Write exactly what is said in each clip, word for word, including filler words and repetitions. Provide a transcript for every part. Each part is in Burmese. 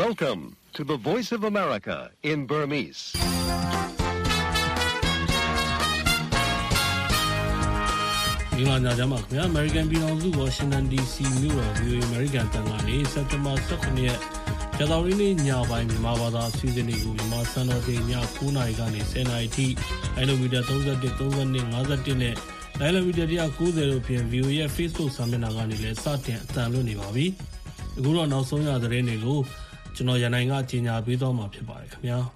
Welcome to the Voice of America in Burmese. ။ဒီမှာညချမ်းပါခင်ဗျာ American ပြည်ထောင်စု Washington ဒီ စီ မြို့တော် ဗီ အို အေ American တန်ကနေစက်တင်ဘာ၁၇ရက်ကြာသပတေးနေ့ညပိုင်းမြန်မာဘာသာအစီအစဉ်တွေကိုမြန်မာစံတော်ချိန်ည၉နာရီကနေ၁၀နာရီထိလိုင်းလိုမီတာ၃၁ ၃၂ ၅၁နဲ့လိုင်းလိုမီတာ၁၉၀တို့ဖြင့် ဗီ အို အေ ရဲ့ Facebook စာမျက်နှာကနေလည်းစတင်အသံလွှင့်နေပါပြီ။အခုတော့နောက်ဆုံးရသတင်းတွေကိုကျွန်တော်ရန်နိုင်ကကြီးညာပေးသွားမှာဖြစ်ပါတယ်ခင်ဗျာ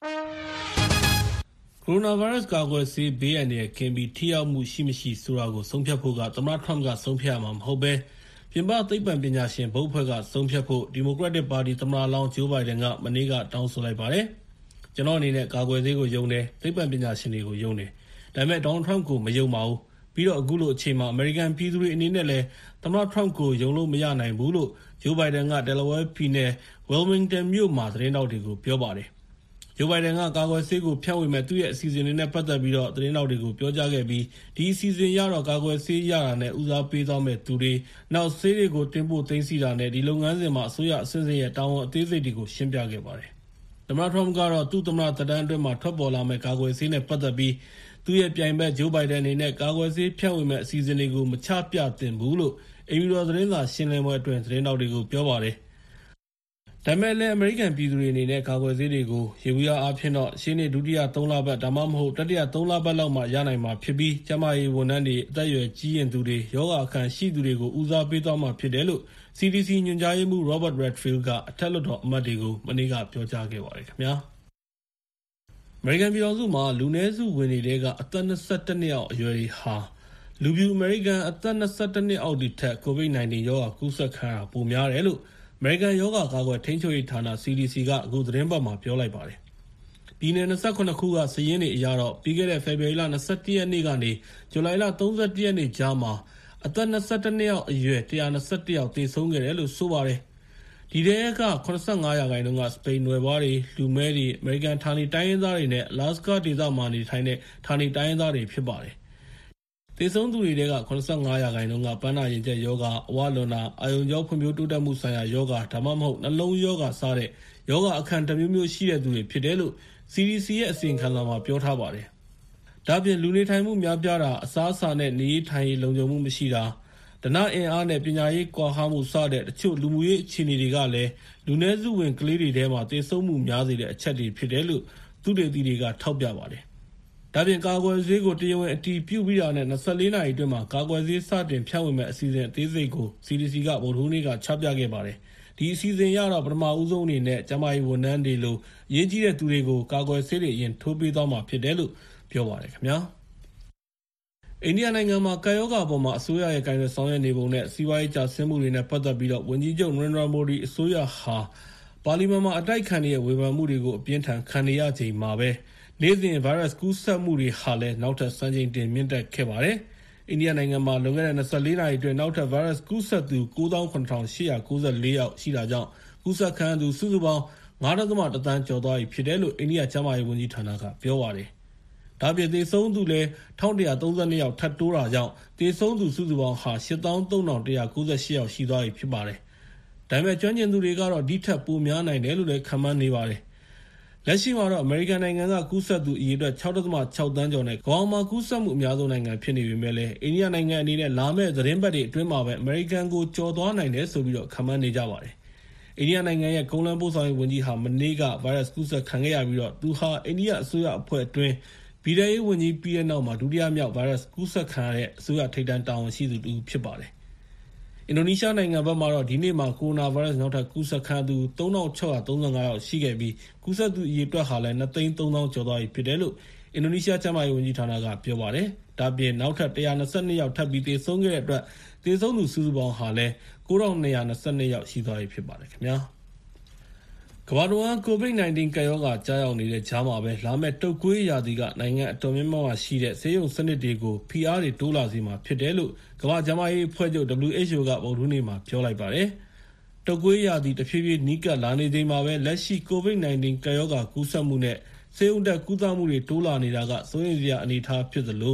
။ ကိုရိုနာဗိုင်းရပ်စ်ကာကွယ်ဆေးဘေးအန္တရာယ်ကင်းပြီးထိရောက်မှုရှိမရှိဆိုတာကိုဆုံးဖြတ်ဖို့ကသမ္မတထရမ့်ကဆုံးဖြတ်ရမှာမဟုတ်ဘဲပြင်ပသိပ္ပံပညာရှင်ဘုတ်အဖွဲ့ကဆုံးဖြတ်ဖို့ဒီမိုကရက်တစ်ပါတီသမ္မတလောင်းဂျိုးဘိုင်ဒန်ကမနေ့ကတောင်းဆိုလိုက်ပါတယ်။ကျွန်တော်အနေနဲ့ကာကွယ်ဆေးကိုယုံတယ်သိပ္ပံပညာရှင်တွေကိုယုံတယ်ဒါပေမဲ့ဒေါ်နယ်ထရမ့်ကိုမယုံပါဘူးပြီးတော့အခုလိုအချိန်မှာအမေရိကန်ပြည်သူတွေအနေနဲ့လည်းသမ္မတထရမ့်ကိုယုံလို့မရနိုင်ဘူးလို့ဂျိုးဘိုင်ဒန်က Delaware ပြည်နယ် Wilmington မြို့မှာသတင်းတောက်တွေကိုပြောပါတယ်။ဂျိုးဘိုင်ဒန်ကကာကွယ်ဆေးကိုဖြန့်ဝေမဲ့သူ့ရဲ့အစီအစဉ်တွေနဲ့ပတ်သက်ပြီးတော့သတင်းတောက်တွေကိုပြောကြားခဲ့ပြီးဒီအစီအစဉ်ရတော့ကာကွယ်ဆေးရတာနဲ့ဦးစားပေးသွားမဲ့သူတွေနောက်ဆေးတွေကိုတင်ပို့သိမ်းဆည်းတာနဲ့ဒီလုပ်ငန်းစဉ်မှာအစိုးရအစစ်အစစ်ရဲ့တာဝန်အသေးစိတ်တွေကိုရှင်းပြခဲ့ပါတယ်။သမ္မတထရမ့်ကတော့သူ့သမ္မတသက်တမ်းအတွင်းမှာထွက်ပေါ်လာမဲ့ကာကွယ်ဆေးနဲ့ပတ်သက်ပြီးသူ့ရဲ့ပြိုင်ဘက်ဂျိုးဘိုင်ဒန်အနေနဲ့ကာကွယ်ဆေးဖြန့်ဝေမဲ့အစီအစဉ်တွေကိုမချပြသင့်ဘူးလို့အိမ်ဖြူတော်သတင်းစာရှင်းလင်းပွဲအတွင်းသတင်းတောက်တွေကိုပြောပါတယ်။ဒါပေမဲ့လည်းအမေရိကန်ပြည်သူတွေအနေနဲ့ကာကွယ်ဆေးတွေကိုရေဘူးရအားဖြင့်တော့ရှင်းနေဒုတိယသုံးလပတ်ဒါမှမဟုတ်တတိယသုံးလပတ်လောက်မှရနိုင်မှာဖြစ်ပြီးကျန်းမာရေးဝန်ထမ်းတွေအသက်အရွယ်ကြီးရင်သူတွေယောဂအခမ်းရှိသူတွေကိုဦးစားပေးသွားမှာဖြစ်တယ်လို့ စီ ဒီ စီ ညွှန်ကြားရေးမှူး Robert Redfield ကအထက်လွှတ်တော်အမတ်တွေကိုမနေ့ကပြောကြားခဲ့ပါတယ်ခင်ဗျာ။အမေရိကန်ပြည်ထောင်စုမှာလူနည်းစုဝင်တွေကအသက်၂၁နှစ်အောက်အရွယ်တွေဟာလူပြူအမေရိကန်အသက်၂၁နှစ်အောက်တွေထက် ကိုဗစ်၁၉ ရောဂါကူးစက်ခံရတာပိုများတယ်လို့အမေရိကန်ရောဂါကာကွယ်ထိန်းချုပ်ရေးဌာန စီ ဒီ စီ ကအခုသတင်းပတ်မှာပြောလိုက်ပါတယ်။ပြည်နယ်၂၇ခုကစာရင်းတွေအရတော့ပြီးခဲ့တဲ့ဖေဖော်ဝါရီလ၂၁ရက်နေ့ကနေဇူလိုင်လ၃၁ရက်နေ့ကြားမှာအသက်၂၁နှစ်အောက်အရွယ်၁၂၁ယောက်သေဆုံးခဲ့တယ်လို့ဆိုပါတယ်။ဒီထဲက၇၅ရာခိုင်နှုန်းကစပိန်နွယ်ဖွားတွေလူမဲတွေအမေရိကန်ဌာနေတိုင်းရင်းသားတွေနဲ့အလာစကာဒေသမှာနေထိုင်တဲ့ဌာနေတိုင်းရင်းသားတွေဖြစ်ပါတယ်။သေဆုံးသူတွေထဲက၇၅ရာခိုင်နှုန်းကပန်းနာရင်ကျက်ယောဂအဝလွန်တာအာယုံကြောဖွံ့ဖြိုးတိုးတက်မှုဆိုင်ရာယောဂဒါမှမဟုတ်နှလုံးယောဂစတဲ့ယောဂအခမ်းတစ်မျိုးမျိုးရှိတဲ့သူတွေဖြစ်တယ်လို့ စီ ဒီ စီ ရဲ့အစီရင်ခံစာမှာပြောထားပါတယ်။ဒါ့အပြင်လူနေထိုင်မှုများပြားတာအစားအစာနဲ့နေရေးထိုင်ရေးလုံခြုံမှုမရှိတာဒနာအင်အားနဲ့ပညာရေးကွာဟမှုစတဲ့တချို့လူမှုရေးအခြေအနေတွေကလည်းလူနည်းစုဝင်ကလေးတွေထဲမှာသေဆုံးမှုများစေတဲ့အချက်တွေဖြစ်တယ်လို့သူတေသီတွေကထောက်ပြပါတယ်။ဒါပြင်ကာကွယ်ဆေးကိုတရားဝင်အတည်ပြုပြီးတာနဲ့၂၄နာရီအတွင်းမှာကာကွယ်ဆေးစတင်ဖြန့်ဝေမဲ့အစီအစဉ်အသေးစိတ်ကို စီ ဒီ စီ ကဗုဒ္ဓဟူးနေ့ကချပြခဲ့ပါတယ်။ဒီအစီအစဉ်ရတော့ပထမဦးဆုံးအနေနဲ့ကျန်းမာရေးဝန်ထမ်းတွေလိုအရေးကြီးတဲ့သူတွေကိုကာကွယ်ဆေးတွေအရင်ထိုးပေးသွားမှာဖြစ်တယ်လို့ပြောပါတယ်ခင်ဗျာ။အိန္ဒိယနိုင်ငံမှာကာယောဂါပေါ်မှာအစိုးရရဲ့ကိုင်တွယ်ဆောင်ရွက်နေပုံနဲ့စီးပွားရေးကျဆင်းမှုတွေနဲ့ပတ်သက်ပြီးတော့ဝန်ကြီးချုပ်နရိန္ဒရာမိုဒီအစိုးရဟာပါလီမန်မှာအတိုက်ခံတဲ့ဝေဖန်မှုတွေကိုအပြင်းထန်ခံနေရချိန်မှာပဲနေ့စဉ်ဗိုင်းရပ်စ်ကူးစက်မှုတွေဟာလည်းနောက်ထပ်စံချိန်တင်မြင့်တက်ခဲ့ပါတယ်။အိန္ဒိယနိုင်ငံမှာလွန်ခဲ့တဲ့၂၄နာရီအတွင်းနောက်ထပ်ဗိုင်းရပ်စ်ကူးစက်သူ၉သောင်း၇ထောင်၈ရာ၉၄ယောက်ရှိတာကြောင့်ကူးစက်ခံရသူစုစုပေါင်း၅.၁သန်းကျော်သွားပြီဖြစ်တယ်လို့အိန္ဒိယကျန်းမာရေးဝန်ကြီးဌာနကပြောပါတယ်။ဒါ့အပြင်သေဆုံးသူလည်း၁၁၃၂ယောက်ထပ်တိုးတာကြောင့်သေဆုံးသူစုစုပေါင်းဟာ၈သောင်း၃ထောင်၁၉၈ယောက်ရှိသွားပြီဖြစ်ပါတယ်။ဒါပေမဲ့ကျွမ်းကျင်သူတွေကတော့ဒီထက်ပိုများနိုင်တယ်လို့လည်းခန့်မှန်းနေပါတယ်။လက်ရှိမှာတော့အမေရိကန်နိုင်ငံကကူးစက်သူအရေအတွက်၆.၆သန်းကျော်နဲ့ကမ္ဘာမှာကူးစက်မှုအများဆုံးနိုင်ငံဖြစ်နေပေမဲ့လည်းအိန္ဒိယနိုင်ငံအနေနဲ့လာမယ့်သတင်းပတ်တွေအတွင်းမှာပဲအမေရိကန်ကိုကျော်သွားနိုင်တယ်ဆိုပြီးတော့ခန့်မှန်းနေကြပါတယ်။အိန္ဒိယနိုင်ငံရဲ့ကုန်းလမ်းပို့ဆောင်ရေးဝန်ကြီးဟာမနေ့ကဗိုင်းရပ်စ်ကူးစက်ခံခဲ့ရပြီးတော့သူဟာအိန္ဒိယအစိုးရအဖွဲ့အတွင်းပြည်ထရေးဝန်ကြီးပြီးတဲ့နောက်မှာဒုတိယမြောက်ဗိုင်းရပ်စ်ကူးစက်ခံရတဲ့အစိုးရထိပ်တန်းတာဝန်ရှိသူတူဖြစ်ပါတယ်။အင်ဒိုနီးရှားနိုင်ငံဘက်မှာတော့ဒီနေ့မှာကိုရိုနာဗိုင်းရပ်စ်နောက်ထပ်ကူးစက်ခံသူ၃ထောင်၆ရာ၃၅ယောက်ရှိခဲ့ပြီးကူးစက်သူအရေအတွက်ဟာလည်း၂သိန်း၃သောင်းကျော်သွားပြီဖြစ်တယ်လို့အင်ဒိုနီးရှားကျန်းမာရေးဝန်ကြီးဌာနကပြောပါတယ်။ဒါ့အပြင်နောက်ထပ်၁၂၂ယောက်ထပ်ပြီးသေဆုံးခဲ့တဲ့အတွက်သေဆုံးသူစုစုပေါင်းဟာလည်း၉ထောင်၂ရာ၂၂ယောက်ရှိသွားပြီဖြစ်ပါတယ်ခင်ဗျာ။ကမ္ဘာတဝန်းကိုဗစ်၁၉ကပ်ရောဂါကြားရောက်နေတဲ့ကြားမှာပဲလာမယ့်တုပ်ကွေးရာသီကနိုင်ငံအတော်များများမှာရှိတဲ့ဆေးရုံစနစ်တွေကိုဖိအားတွေတိုးလာစေမှာဖြစ်တယ်လို့ကမ္ဘာ့ကျန်းမာရေးအဖွဲ့ချုပ် ဒဘလျူ အိချ် အို ကဗုဒ္ဓဟူးနေ့မှာပြောလိုက်ပါတယ်။တုပ်ကွေးရာသီတဖြည်းဖြည်းနီးကပ်လာနေချိန်မှာပဲလက်ရှိကိုဗစ်၁၉ကပ်ရောဂါကူးစက်မှုနဲ့ဆေးရုံတက်ကုသမှုတွေတိုးလာနေတာကစိုးရိမ်စရာအနေအထားဖြစ်သလို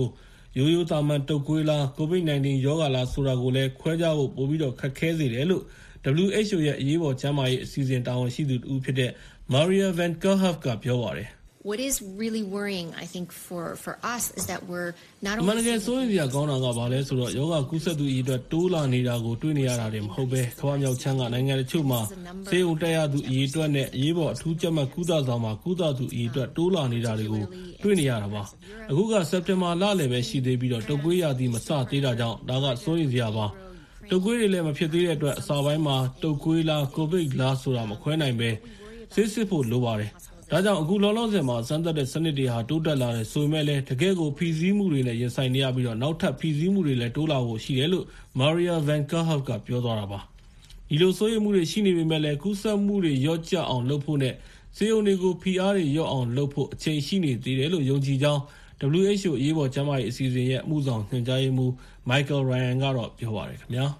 ရိုးရိုးသာမန်တုပ်ကွေးလား ကိုဗစ် ၁၉ ရောဂါလားဆိုတာကိုလည်းခွဲခြားဖို့ပိုပြီးတော့ခက်ခဲစေတယ်လို့ W H O ရဲ့အရေးပေါ်ကျန်းမာရေးအစီအစဉ်တာဝန်ရှိသူတဦးဖြစ်တဲ့ Maria Van Kerkhove ကပြောပါတယ်။ What is really worrying, I think, for, for us is that we're not only... အမှန်တကယ်စိုးရိမ်စရာကောင်းတာကဘာလဲဆိုတော့ယောဂကူးစက်သူအရေအတွက်တိုးလာနေတာကိုတွေ့နေရတာတွေမဟုတ်ပဲကမ္ဘာမြောက်ချမ်းကနိုင်ငံတချို့မှာဆေးရုံတက်ရသူအရေအတွက်နဲ့အရေးပေါ်အထူးကြပ်မတ်ကုသဆောင်မှာကုသသူအရေအတွက်တိုးလာနေတာတွေကိုတွေ့နေရတာပါ။အခုကစက်တင်ဘာလလယ်ပဲရှိသေးပြီးတော့တုပ်ကွေးရာသီမစသေးတာကြောင့်ဒါကစိုးရိမ်စရာပါ။တုပ်ကွေးတွေလည်းမဖြစ်သေးတဲ့အတွက်အစာပိုင်းမှာတုပ်ကွေးလားကိုဗစ်လားဆိုတာမခွဲနိုင်ပဲဆေးစစ်ဖို့လိုပါတယ်။ဒါကြောင့်အခုလောလောဆယ်မှာစမ်းသပ်တဲ့စနစ်တွေဟာတိုးတက်လာတယ်ဆိုပေမဲ့လည်းတကယ်ကိုဖိစီးမှုတွေနဲ့ရင်ဆိုင်နေရပြီးတော့နောက်ထပ်ဖိစီးမှုတွေလည်းတိုးလာဖို့ရှိတယ်လို့ Maria Van Kerkhove ကပြောသွားတာပါဒီလိုစိုးရိမ်မှုတွေရှိနေပေမဲ့လည်းကူးစက်မှုတွေရော့ကျအောင်လုပ်ဖို့နဲ့ဆေးရုံတွေကိုဖိအားတွေရော့အောင်လုပ်ဖို့အချိန်ရှိနေသေးတယ်လို့ယုံကြည်ကြောင်း W H O အရေးပေါ်ကျန်းမာရေးအစီအစဉ်ရဲ့အမှုဆောင်ညွှန်ကြားရေးမှူး Michael Ryan ကတော့ပြောပါတယ်ခင်ဗျာ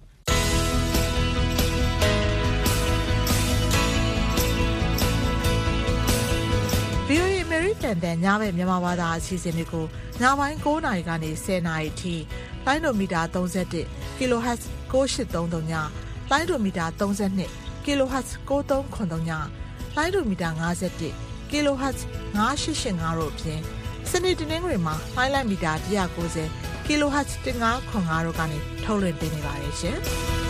တန်တန်ညဘက်မြန်မာဘာသာအစီအစဉ်တွေကိုညပိုင်း၉နာရီကနေ၁၀နာရီထိလိုင်းဒိုမီတာ၃၁ kilohertz ၉၈၃၃ညလိုင်းဒိုမီတာ၃၂ kilohertz ၉၃၇၃ညလိုင်းဒိုမီတာ၅၁ kilohertz ၅၈၈၅တို့အပြင်စနေတနင်္ဂနွေမှာလိုင်းလိုက်မီတာ၁၉၀ kilohertz ၁၅၇၅တို့ကနေထုတ်လွှင့်ပေးနေပါတယ်ရှင်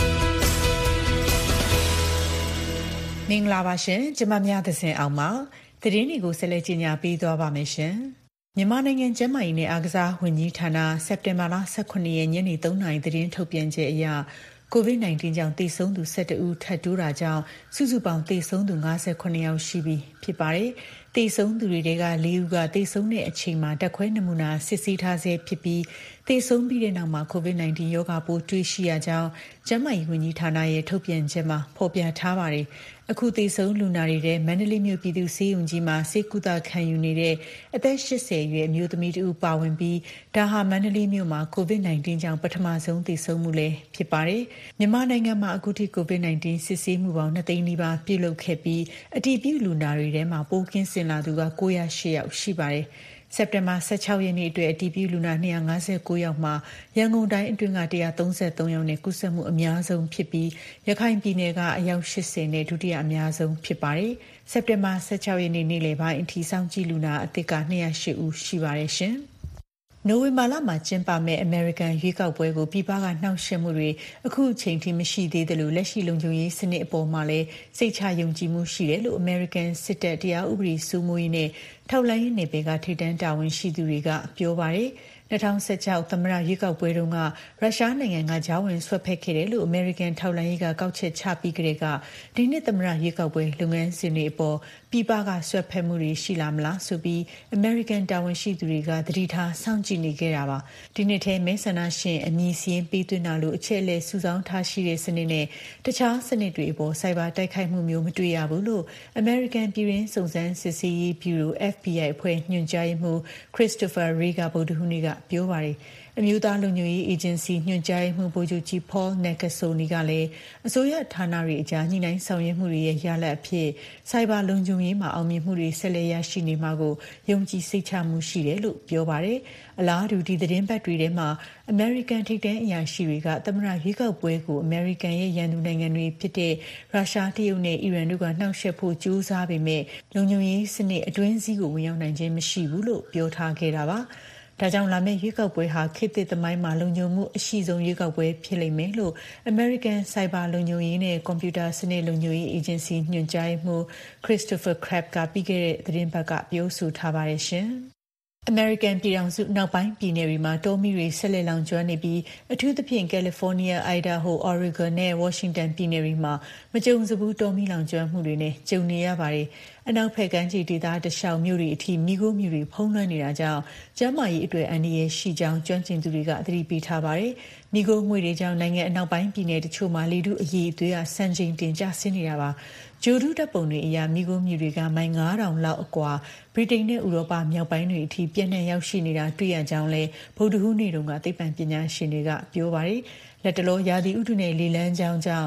မင်္ဂလာပါရှင်ကျမများသစဉ်အောင်ပါသတင်းတွေကိုဆက်လက်ကြီးညာပေးသွားပါမယ်ရှင်မြန်မာနိုင်ငံကျန်းမာရေးနဲ့အားကစားဝန်ကြီးဌာနစက်တင်ဘာလ၁၈ရက်ညနေ၃နာရီသတင်းထုတ်ပြန်ချက်အရကိုဗစ် ၁၉ ကြောင့်သေဆုံးသူ၁၁ဦးထပ်တိုးတာကြောင့်စုစုပေါင်းသေဆုံးသူ၅၈ယောက်ရှိပြီဖြစ်ပါတယ်။သေဆုံးသူတွေက၄ဦးကသေဆုံးတဲ့အချိန်မှာတက်ခွဲနမူနာစစ်ဆေးထားဆဲဖြစ်ပြီးသေဆုံးပြီးတဲ့နောက်မှာကိုဗစ် ၁၉ ရောဂါပိုးတွေ့ရှိရကြောင်းကျန်းမာရေးဝန်ကြီးဌာနရဲ့ထုတ်ပြန်ချက်မှာဖော်ပြထားပါတယ်။အခုသေဆုံးလူနာတွေထဲမန္တလေးမြို့ပြည်သူ့ဆေးရုံကြီးမှာဆေးကုသခံယူနေတဲ့အသက်၈၀အရွယ်အမျိုးသမီးတဦးပါဝင်ပြီးဒါဟာမန္တလေးမြို့မှာကိုဗစ် ၁၉ ကြောင့်ပထမဆုံးသေဆုံးမှုလည်းဖြစ်ပါတယ်။မြန်မာနိုင်ငံမှာအခုထိကိုဗစ် ၁၉ စစ်ဆေးမှုပေါင်း၂သိန်းနီးပါးပြုလုပ်ခဲ့ပြီးအတည်ပြုလူနာတွေထဲမှာပိုးကင်းစင်လာသူက၉၀၈ယောက်ရှိပါတယ်။စက်တင်ဘာ၁၆ရက်နေ့အတွက်အတည်ပြုလူနာ၂၅၉ယောက်မှာရန်ကုန်တိုင်းအတွင်းက၁၃၃ယောက်နဲ့ကူးစက်မှုအများဆုံးဖြစ်ပြီးရခိုင်ပြည်နယ်ကအယောက်၈၀နဲ့ဒုတိယအများဆုံးဖြစ်ပါတယ်။စက်တင်ဘာ၁၆ရက်နေ့နေ့လယ်ပိုင်းအထိစောင့်ကြည့်လူနာအသစ်က၂၀၈ဦးရှိပါတယ်ရှင်။နိုဝင်ဘာလမှာကျင်းပမဲ့အမေရိကန်ရွေးကောက်ပွဲကိုပြည်ပကနှောက်ယှက်မှုတွေအခုအချိန်ထိမရှိသေးသလိုလက်ရှိလုံခြုံရေးစနစ်အပေါ်မှာလည်းစိတ်ချယုံကြည်မှုရှိတယ်လို့အမေရိကန်စစ်တပ်တရားဥပဒေစိုးမိုးရေးနဲ့ထောက်လှမ်းရေးနယ်ပယ်ကထိပ်တန်းတာဝန်ရှိသူတွေကပြောပါတယ်။၂၀၁၆သမ္မတရွေးကောက်ပွဲတုန်းကရုရှားနိုင်ငံကကြားဝင်ဆွတ်ဖက်ခဲ့တယ်လို့အမေရိကန်ထောက်လှမ်းရေးကကောက်ချက်ချပြီးကြတဲ့ကဒီနှစ်သမ္မတရွေးကောက်ပွဲလုပ်ငန်းစဉ်တွေအပေါ်ပြည်ပကဆွတ်ဖက်မှုတွေရှိလာမလားဆိုပြီးအမေရိကန်တာဝန်ရှိသူတွေကသတိထားစောင့်ကြည့်နေခဲ့တာပါဒီနှစ်ထဲမဲဆန္ဒရှင်အမည်စီရင်ပေးသွင်းတာလို့အချက်အလက်စုဆောင်းထားရှိတဲ့စနစ်နဲ့တခြားစနစ်တွေအပေါ်စိုက်ဘာတိုက်ခိုက်မှုမျိုးမတွေ့ရဘူးလို့အမေရိကန်ပြည်တွင်းစုံစမ်းစစ်ဆေးရေးဗျူရို F B I အဖွဲ့ညွှန်ကြားရေးမှူး Christopher Wray ကဗုဒ္ဓဟူးနေ့ကပြောပါတယ်အမျိုးသားလုံခြုံရေးအေဂျင်စီညွှန်ကြားရေးမှူးဗိုလ်ချုပ်ကြီး Paul Nakasone ကလည်းအစိုးရဌာနတွေအကြားညှိနှိုင်းဆောင်ရွက်မှုတွေရဲ့ရလဒ်အဖြစ်စိုက်ဘာလုံခြုံရေးမှာအောင်မြင်မှုတွေဆက်လက်ရရှိနေမှာကိုယုံကြည်စိတ်ချမှုရှိတယ်လို့ပြောပါတယ်အလားတူဒီသတင်းပတ်တွေထဲမှာအမေရိကန်ထိပ်တန်းအရာရှိတွေကသမ္မတရွေးကောက်ပွဲကိုအမေရိကန်ရဲ့ရန်သူနိုင်ငံတွေဖြစ်တဲ့ရုရှားတရုတ်နဲ့အီရန်တို့ကနှောက်ယှက်ဖို့ကြိုးစားပေမဲ့လုံခြုံရေးစနစ်အတွင်းစည်းကိုဝင်ရောက်နိုင်ခြင်းမရှိဘူးလို့ပြောထားခဲ့တာပါဒါကြောင့်လာမယ့်ရွေးကောက်ပွဲဟာခေတ်သစ်သမိုင်းမှာလုံခြုံမှုအရှိဆုံးရွေးကောက်ပွဲဖြစ်လိမ့်မယ်လို့ American Cyber လုံခြုံရေးနဲ့ကွန်ပျူတာစနစ်လုံခြုံရေးအေဂျင်စီညွှန်ကြားရေးမှူး Christopher Crabb ကပြီးခဲ့တဲ့သတင်းပတ်ကပြောဆိုထားပါတယ်ရှင်။ American ပြည်ထောင်စုနောက်ပိုင်းပြည်နယ်တွေမှာတောမီတွေဆက်လက်လောင်ကျွမ်းနေပြီးအထူးသဖြင့် California, Idaho, Oregon နဲ့ Washington ပြည်နယ်တွေမှာမကြုံစဘူးတောမီလောင်ကျွမ်းမှုတွေနဲ့ကြုံနေရပါတယ်။အနောက်ဘက်ကမ်းခြေဒေသတလျှောက်မြို့တွေအထိမိခိုးမြို့တွေဖုံးလွှမ်းနေတာကြောင့်ကျန်းမာရေးအတွက်အန္တရာယ်ရှိကြောင်းကျွမ်းကျင်သူတွေကသတိပေးထားပါတယ်။မိခိုးငွေတွေကြောင့်နိုင်ငံအနောက်ပိုင်းပြည်နယ်တချို့မှာလေထုအရည်အသွေးကစံချိန်တင်ကျဆင်းနေတာပါ။ဂျိုဒူးတပ်ပုံတွေအရမိခိုးမြို့တွေကမိုင်၅ထောင်လောက်အကွာဗြိတိန်နဲ့ဥရောပမြောက်ပိုင်းတွေအထိပြန့်နှံ့ရောက်ရှိနေတာတွေ့ရကြောင်းလဲဗုဒ္ဓဟူးနေ့တုန်းကသိပ္ပံပညာရှင်တွေကပြောပါတယ်။လက်တလောရာသီဥတုနဲ့လေလန်းကြောင်းကြောင့်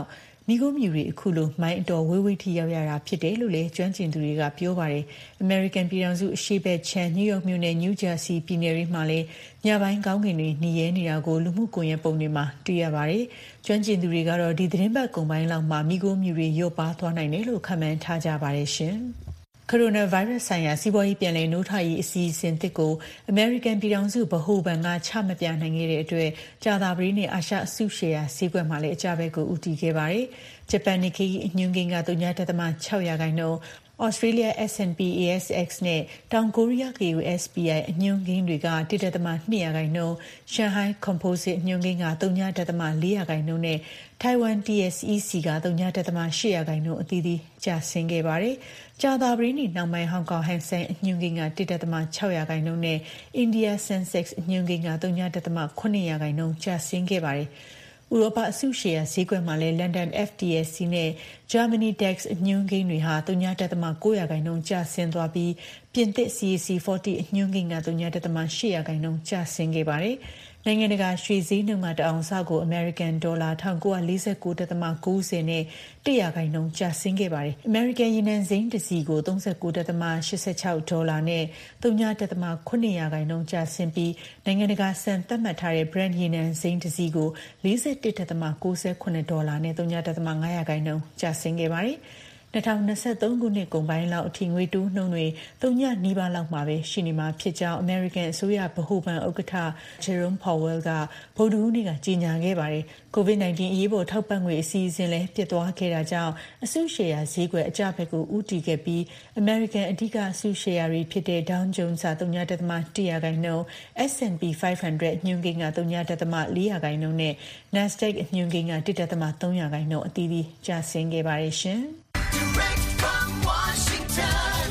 မိခိုးမြူတွေအခုလိုမိုင်းအတော်ဝေးဝေးထိရောက်ရတာဖြစ်တယ်လို့လည်းကျွမ်းကျင်သူတွေကပြောပါတယ်။ American ပြည်ထောင်စုအရှေ့ဘက်ခြမ်းနယူးယောက်မြို့နဲ့ New Jersey ပြည်နယ်တွေမှာလည်းညပိုင်းကောင်းကင်တွေနေရဲနေတာကိုလူမှုကွန်ရက်ပုံတွေမှာတွေ့ရပါတယ်။ကျွမ်းကျင်သူတွေကတော့ဒီသတင်းပတ်ကုန်ပိုင်းလောက်မှာမိခိုးမြူတွေလျော့ပါသွားနိုင်တယ်လို့ခန့်မှန်းထားကြပါတယ်ရှင်။ ကိုရိုနာဗိုင်းရပ်စ်ဆိုင်ရာစီးပွားရေးပြန်လည်နှိုးထွရေးအစီအစဉ်သစ်ကိုအမေရိကန်ပြည်ထောင်စုဗဟိုဘဏ်ကချမပြနိုင်ခဲ့တဲ့အတွက်ကြာသပတေးနေ့အာရှအစုရှယ်ယာဈေးကွက်မှာလည်းအကျဘက်ကိုဦးတည်ခဲ့ပါတယ်။ဂျပန်နစ်ကေအညွှန်းကိန်းက ဝ.၆ ရာခိုင်နှုန်းဩစတြေးလျ S and P A S X နဲ့တောင်ကိုရီးယား K U S P I အညွှန်းကိန်းတွေက ၁.၂ ရာခိုင်နှုန်းရှန်ဟိုင်း Composite အညွှန်းကိန်းက ဝ.၄ ရာခိုင်နှုန်းနဲ့ထိုင်ဝမ် T S E C က ဝ.၈ ရာခိုင်နှုန်းအသီးသီးကျဆင်းခဲ့ပါတယ်။ကြာသပတေးနေ့နောက်ပိုင်းဟောင်ကောင်ဟန်ဆိုင်အညွှန်းကိန်းက ၁.၆ ရာခိုင်နှုန်းနဲ့အိန္ဒိယ Sensex အညွှန်းကိန်းက ဝ.၇ ရာခိုင်နှုန်းကျဆင်းခဲ့ပါတယ်။ဥရောပအစုရှယ်ယာဈေးကွက်မှာလည်း London F T S E နဲ့ Germany DAX အညွှန်းကိန်းတွေဟာ ဝ.၉ ရာခိုင်နှုန်းကျဆင်းသွားပြီးပြင်သစ် C A C ၄၀ အညွှန်းကိန်းက ဝ.၈ ရာခိုင်နှုန်းကျဆင်းခဲ့ပါတယ်။နိုင်ငံတကာရွှေဈေးနှုန်းကတအောင်စကိုအမေရိကန်ဒေါ်လာ၁၉၄၉.၉၀ နဲ့၁ ရာခိုင်နှုန်းကျဆင်းခဲ့ပါတယ်။အမေရိကန်ရေနံစိမ်းတစ်စီကို၃၉.၈၆ ဒေါ်လာနဲ့ဝ.၇ ရာခိုင်နှုန်းကျဆင်းပြီးနိုင်ငံတကာစံသတ်မှတ်ထားတဲ့ Brent ရေနံစိမ်းတစ်စီကို၄၁.၉၇ ဒေါ်လာနဲ့ဝ.၅ ရာခိုင်နှုန်းကျဆင်းခဲ့ပါတယ်။၂၀၂၃ ခုနှစ်ကုန်ပိုင်းလောက်အထိငွေတိုးနှုန်းတွေသုံးညနီးပါးလောက်မှာပဲရှိနေမှာဖြစ်ကြောင်းအမေရိကန်အစိုးရဗဟိုဘဏ်ဥက္ကဋ္ဌ Jerome Powell ကဗုဒ္ဓဟူးနေ့ကကြေညာခဲ့ပါတယ်။ ကိုဗစ် ၁၉ အရေးပေါ်ထောက်ပံ့ငွေအစီအစဉ်လည်းပြတ်သွားခဲ့တာကြောင့်အစုရှယ်ယာဈေးကွက်အကျဘက်ကိုဦးတည်ခဲ့ပြီးအမေရိကန်အဓိကအစုရှယ်ယာတွေဖြစ်တဲ့ Dow Jones က ဝ.၁ ရာခိုင်နှုန်း S and P ၅၀၀ အညွှန်းကိန်းက ဝ.၄ ရာခိုင်နှုန်းနဲ့ NASDAQ အညွှန်းကိန်းက ၁.၃ ရာခိုင်နှုန်းအသီးသီးကျဆင်းခဲ့ပါတယ်ရှင်။ Direct from Washington,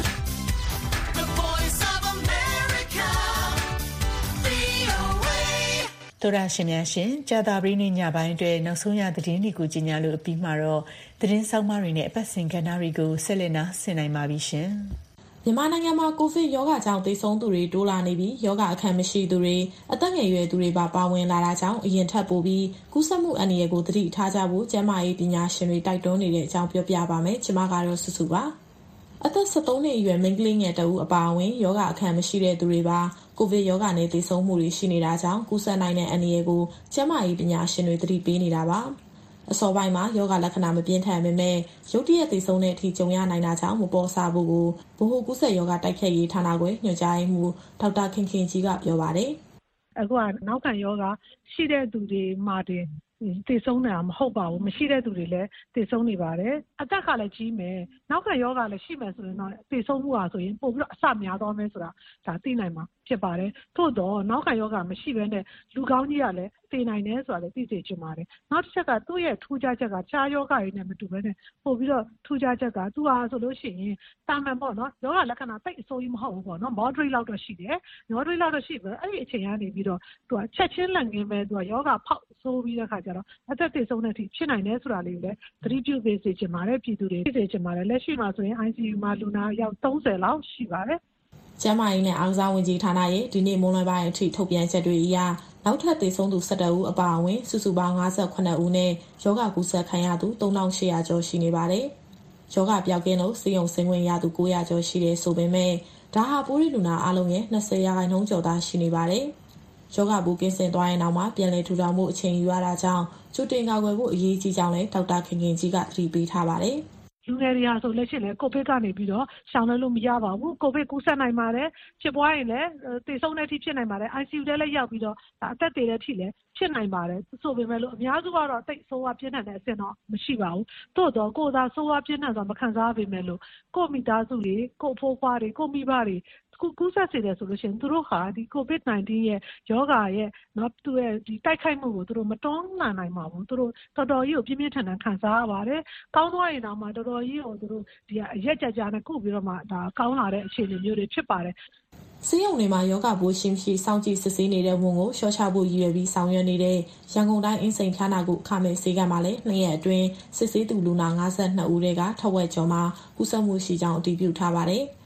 the voice of America, V O A သောရရှင်များရှင်ကြာသပတေးနေ့ညပိုင်းအတွက်နောက်ဆုံးရသတင်းတွေကိုကြီးညာလို့အပြီးမှာတော့သတင်းဆောင်မတွေနဲ့အပတ်စဉ်ကဏ္ဍတွေကိုဆက်လက်နာဆင်နိုင်ပါပြီရှင်။မြန်မာနိုင်ငံမှာကိုဗစ်ရောဂါကြောင့်သေဆုံးသူတွေတိုးလာနေပြီးရောဂါအခက်မရှိသူတွေအသက်ငယ်ရွယ်သူတွေပါပါဝင်လာတာကြောင့်အရင်ထပ်ပိုပြီးကူးစက်မှုအန္တရာယ်ကိုသတိထားကြဖို့ကျန်းမာရေးပညာရှင်တွေတိုက်တွန်းနေတဲ့အကြောင်းပြောပြပါမယ်။ကျွန်မကတော့စုစုပါ။အသက်၁၃နှစ်အရွယ်မိန်းကလေးငယ်တဦးအပါအဝင်ရောဂါအခက်မရှိတဲ့သူတွေပါကိုဗစ်ရောဂါနဲ့သေဆုံးမှုတွေရှိနေတာကြောင့်ကူးစက်နိုင်တဲ့အန္တရာယ်ကိုကျန်းမာရေးပညာရှင်တွေသတိပေးနေတာပါ။အစောပိုင်းမှာယောဂလက္ခဏာမပြင်းထန်ပေမဲ့ရုတ်တရက်သေဆုံးတဲ့အထိကြုံရနိုင်တာကြောင့်မပေါ်စားဖို့ကိုဘိုဟိုကူးစက်ယောဂတိုက်ဖြတ်ရေးဌာနခွဲညွှန်ကြားရေးမှူးဒေါက်တာခင်ခင်ကြီးကပြောပါတယ်။အခုကနောက်ခံယောဂရှိတဲ့သူတွေမှာတင်သေဆုံးနေတာမဟုတ်ပါဘူးမရှိတဲ့သူတွေလည်းသေဆုံးနေပါတယ်အသက်ကလည်းကြီးမယ်နောက်ခံယောဂလည်းရှိမယ်ဆိုရင်တော့သေဆုံးမှုဟာဆိုရင်ပို့ပြီးတော့အဆများသွားမယ်ဆိုတာဒါသိနိုင်မှာဖြစ်ပါတယ်ထို့တော့နောက်ခံယောဂမရှိဘဲနဲ့လူကောင်းကြီးကလည်းသေနိုင်တယ်ဆိုတာလည်းသိစေချင်ပါတယ်နောက်တစ်ချက်ကသူ့ရဲ့ထူးခြားချက်ကခြားယောဂတွေနဲ့မတူဘဲနဲ့ပို့ပြီးတော့ထူးခြားချက်ကသူဟာဆိုလို့ရှိရင်တာမန်ပေါ့နော်ယောဂလက္ခဏာတိတ်အဆိုးကြီးမဟုတ်ဘူးပေါ့နော် moderate လောက်တော့ရှိတယ် moderate လောက်တော့ရှိပြီအဲ့ဒီအချိန်ကနေပြီးတော့သူကချက်ချင်းလက်ငင်းပဲသူကယောဂဖောက်ဆိုးပြီးတဲ့ခါကျတော့အသက်သေဆုံးတဲ့အထိဖြစ်နိုင်တယ်ဆိုတာလေးကိုလည်းသတိပြုပေးစေချင်ပါတယ်ပြည်သူတွေသိစေချင်ပါတယ်လက်ရှိမှာဆိုရင် I C U မှာလူနာရောက်သုံးဆယ်လောက်ရှိပါတယ်ကျန်းမာရေးနဲ့အားကစားဝန်ကြီးဌာနရဲ့ဒီနေ့မွန်းလွဲပိုင်းအထိထုတ်ပြန်ချက်တွေအရနောက်ထပ်သေဆုံးသူ၁၁ဦးအပါအဝင်စုစုပေါင်း၅၈ဦးနဲ့ယောဂကူးစက်ခံရသူ၃၈၀၀ကျော်ရှိနေပါတယ်။ယောဂပျောက်ကင်းလို့ဆေးရုံဆင်းခွင့်ရသူ၉၀၀ကျော်ရှိတယ်ဆိုပေမဲ့ဒါဟာပိုးရီလူနာအလုံးရဲ့၂၀ရာခိုင်နှုန်းကျော်သာရှိနေပါတယ်။ယောဂဘူးကင်းစင်သွားရင်နောက်မှာပြန်လည်ထူထောင်မှုအချိန်ယူရတာကြောင့်ကျူတင်ကာကွယ်ဖို့အရေးကြီးကြောင်းလည်းဒေါက်တာခင်ခင်ကြီးကသတိပေးထားပါတယ်။လူငယ်တွေဟာဆိုလက်ရှိလည်းကိုဗစ်ကနေပြီးတော့ရှောင်လွှဲလို့မရပါဘူးကိုဗစ်ကူးစက်နိုင်ပါတယ်ဖြစ်ပွားရင်လည်းသေဆုံးတဲ့အထိဖြစ်နိုင်ပါတယ် I C U ထဲလည်းရောက်ပြီးတော့အသက်သေတဲ့အထိလည်းဖြစ်နိုင်ပါတယ်ဆိုပေမဲ့လို့အများစုကတော့တိတ်ဆိုးဝါးပြင်းထန်တဲ့အဆင့်တော့မရှိပါဘူးသို့တော့ကိုယ်သာဆိုးဝါးပြင်းထန်စွာမခံစားပေမဲ့လို့ကိုမိသားစုတွေကိုဖိုးဖွားတွေကိုမိဘတွေကူးစက်စေတယ်ဆိုလို့ရှိရင်သူတို့ဟာဒီ ကိုဗစ်၁၉ ရဲ့ယောဂါရဲ့နော်သူရဲ့ဒီတိုက်ခိုက်မှုကိုသူတို့မတွန်းလှန်နိုင်ပါဘူးသူတို့တော်တော်ကြီးကိုပြင်းပြင်းထန်ထန်ခံစားရပါတယ်ကောင်းသွားရင်တော့မှတော်တော်ကြီးကိုသူတို့ဒီအရက်ကြကြနဲ့ကုပြီးတော့မှဒါကောင်းလာတဲ့အခြေအနေမျိုးတွေဖြစ်ပါတယ်ဆေးရုံတွေမှာယောဂပိုးရှိမရှိစောင့်ကြည့်စစ်ဆေးနေတဲ့ဝန်ကိုလျှော့ချဖို့ရည်ရွယ်ပြီးဆောင်ရွက်နေတဲ့ရန်ကုန်တိုင်းအင်းစိန်ဖျားနာကုအခမဲ့ဆေးကမ်းမှာလည်းနှစ်ရက်အတွင်းစစ်ဆေးသူလူနာ၅၂ဦးတွေကထက်ဝက်ကျော်မှာကူးစက်မှုရှိကြောင်းအတည်ပြုထားပါတယ်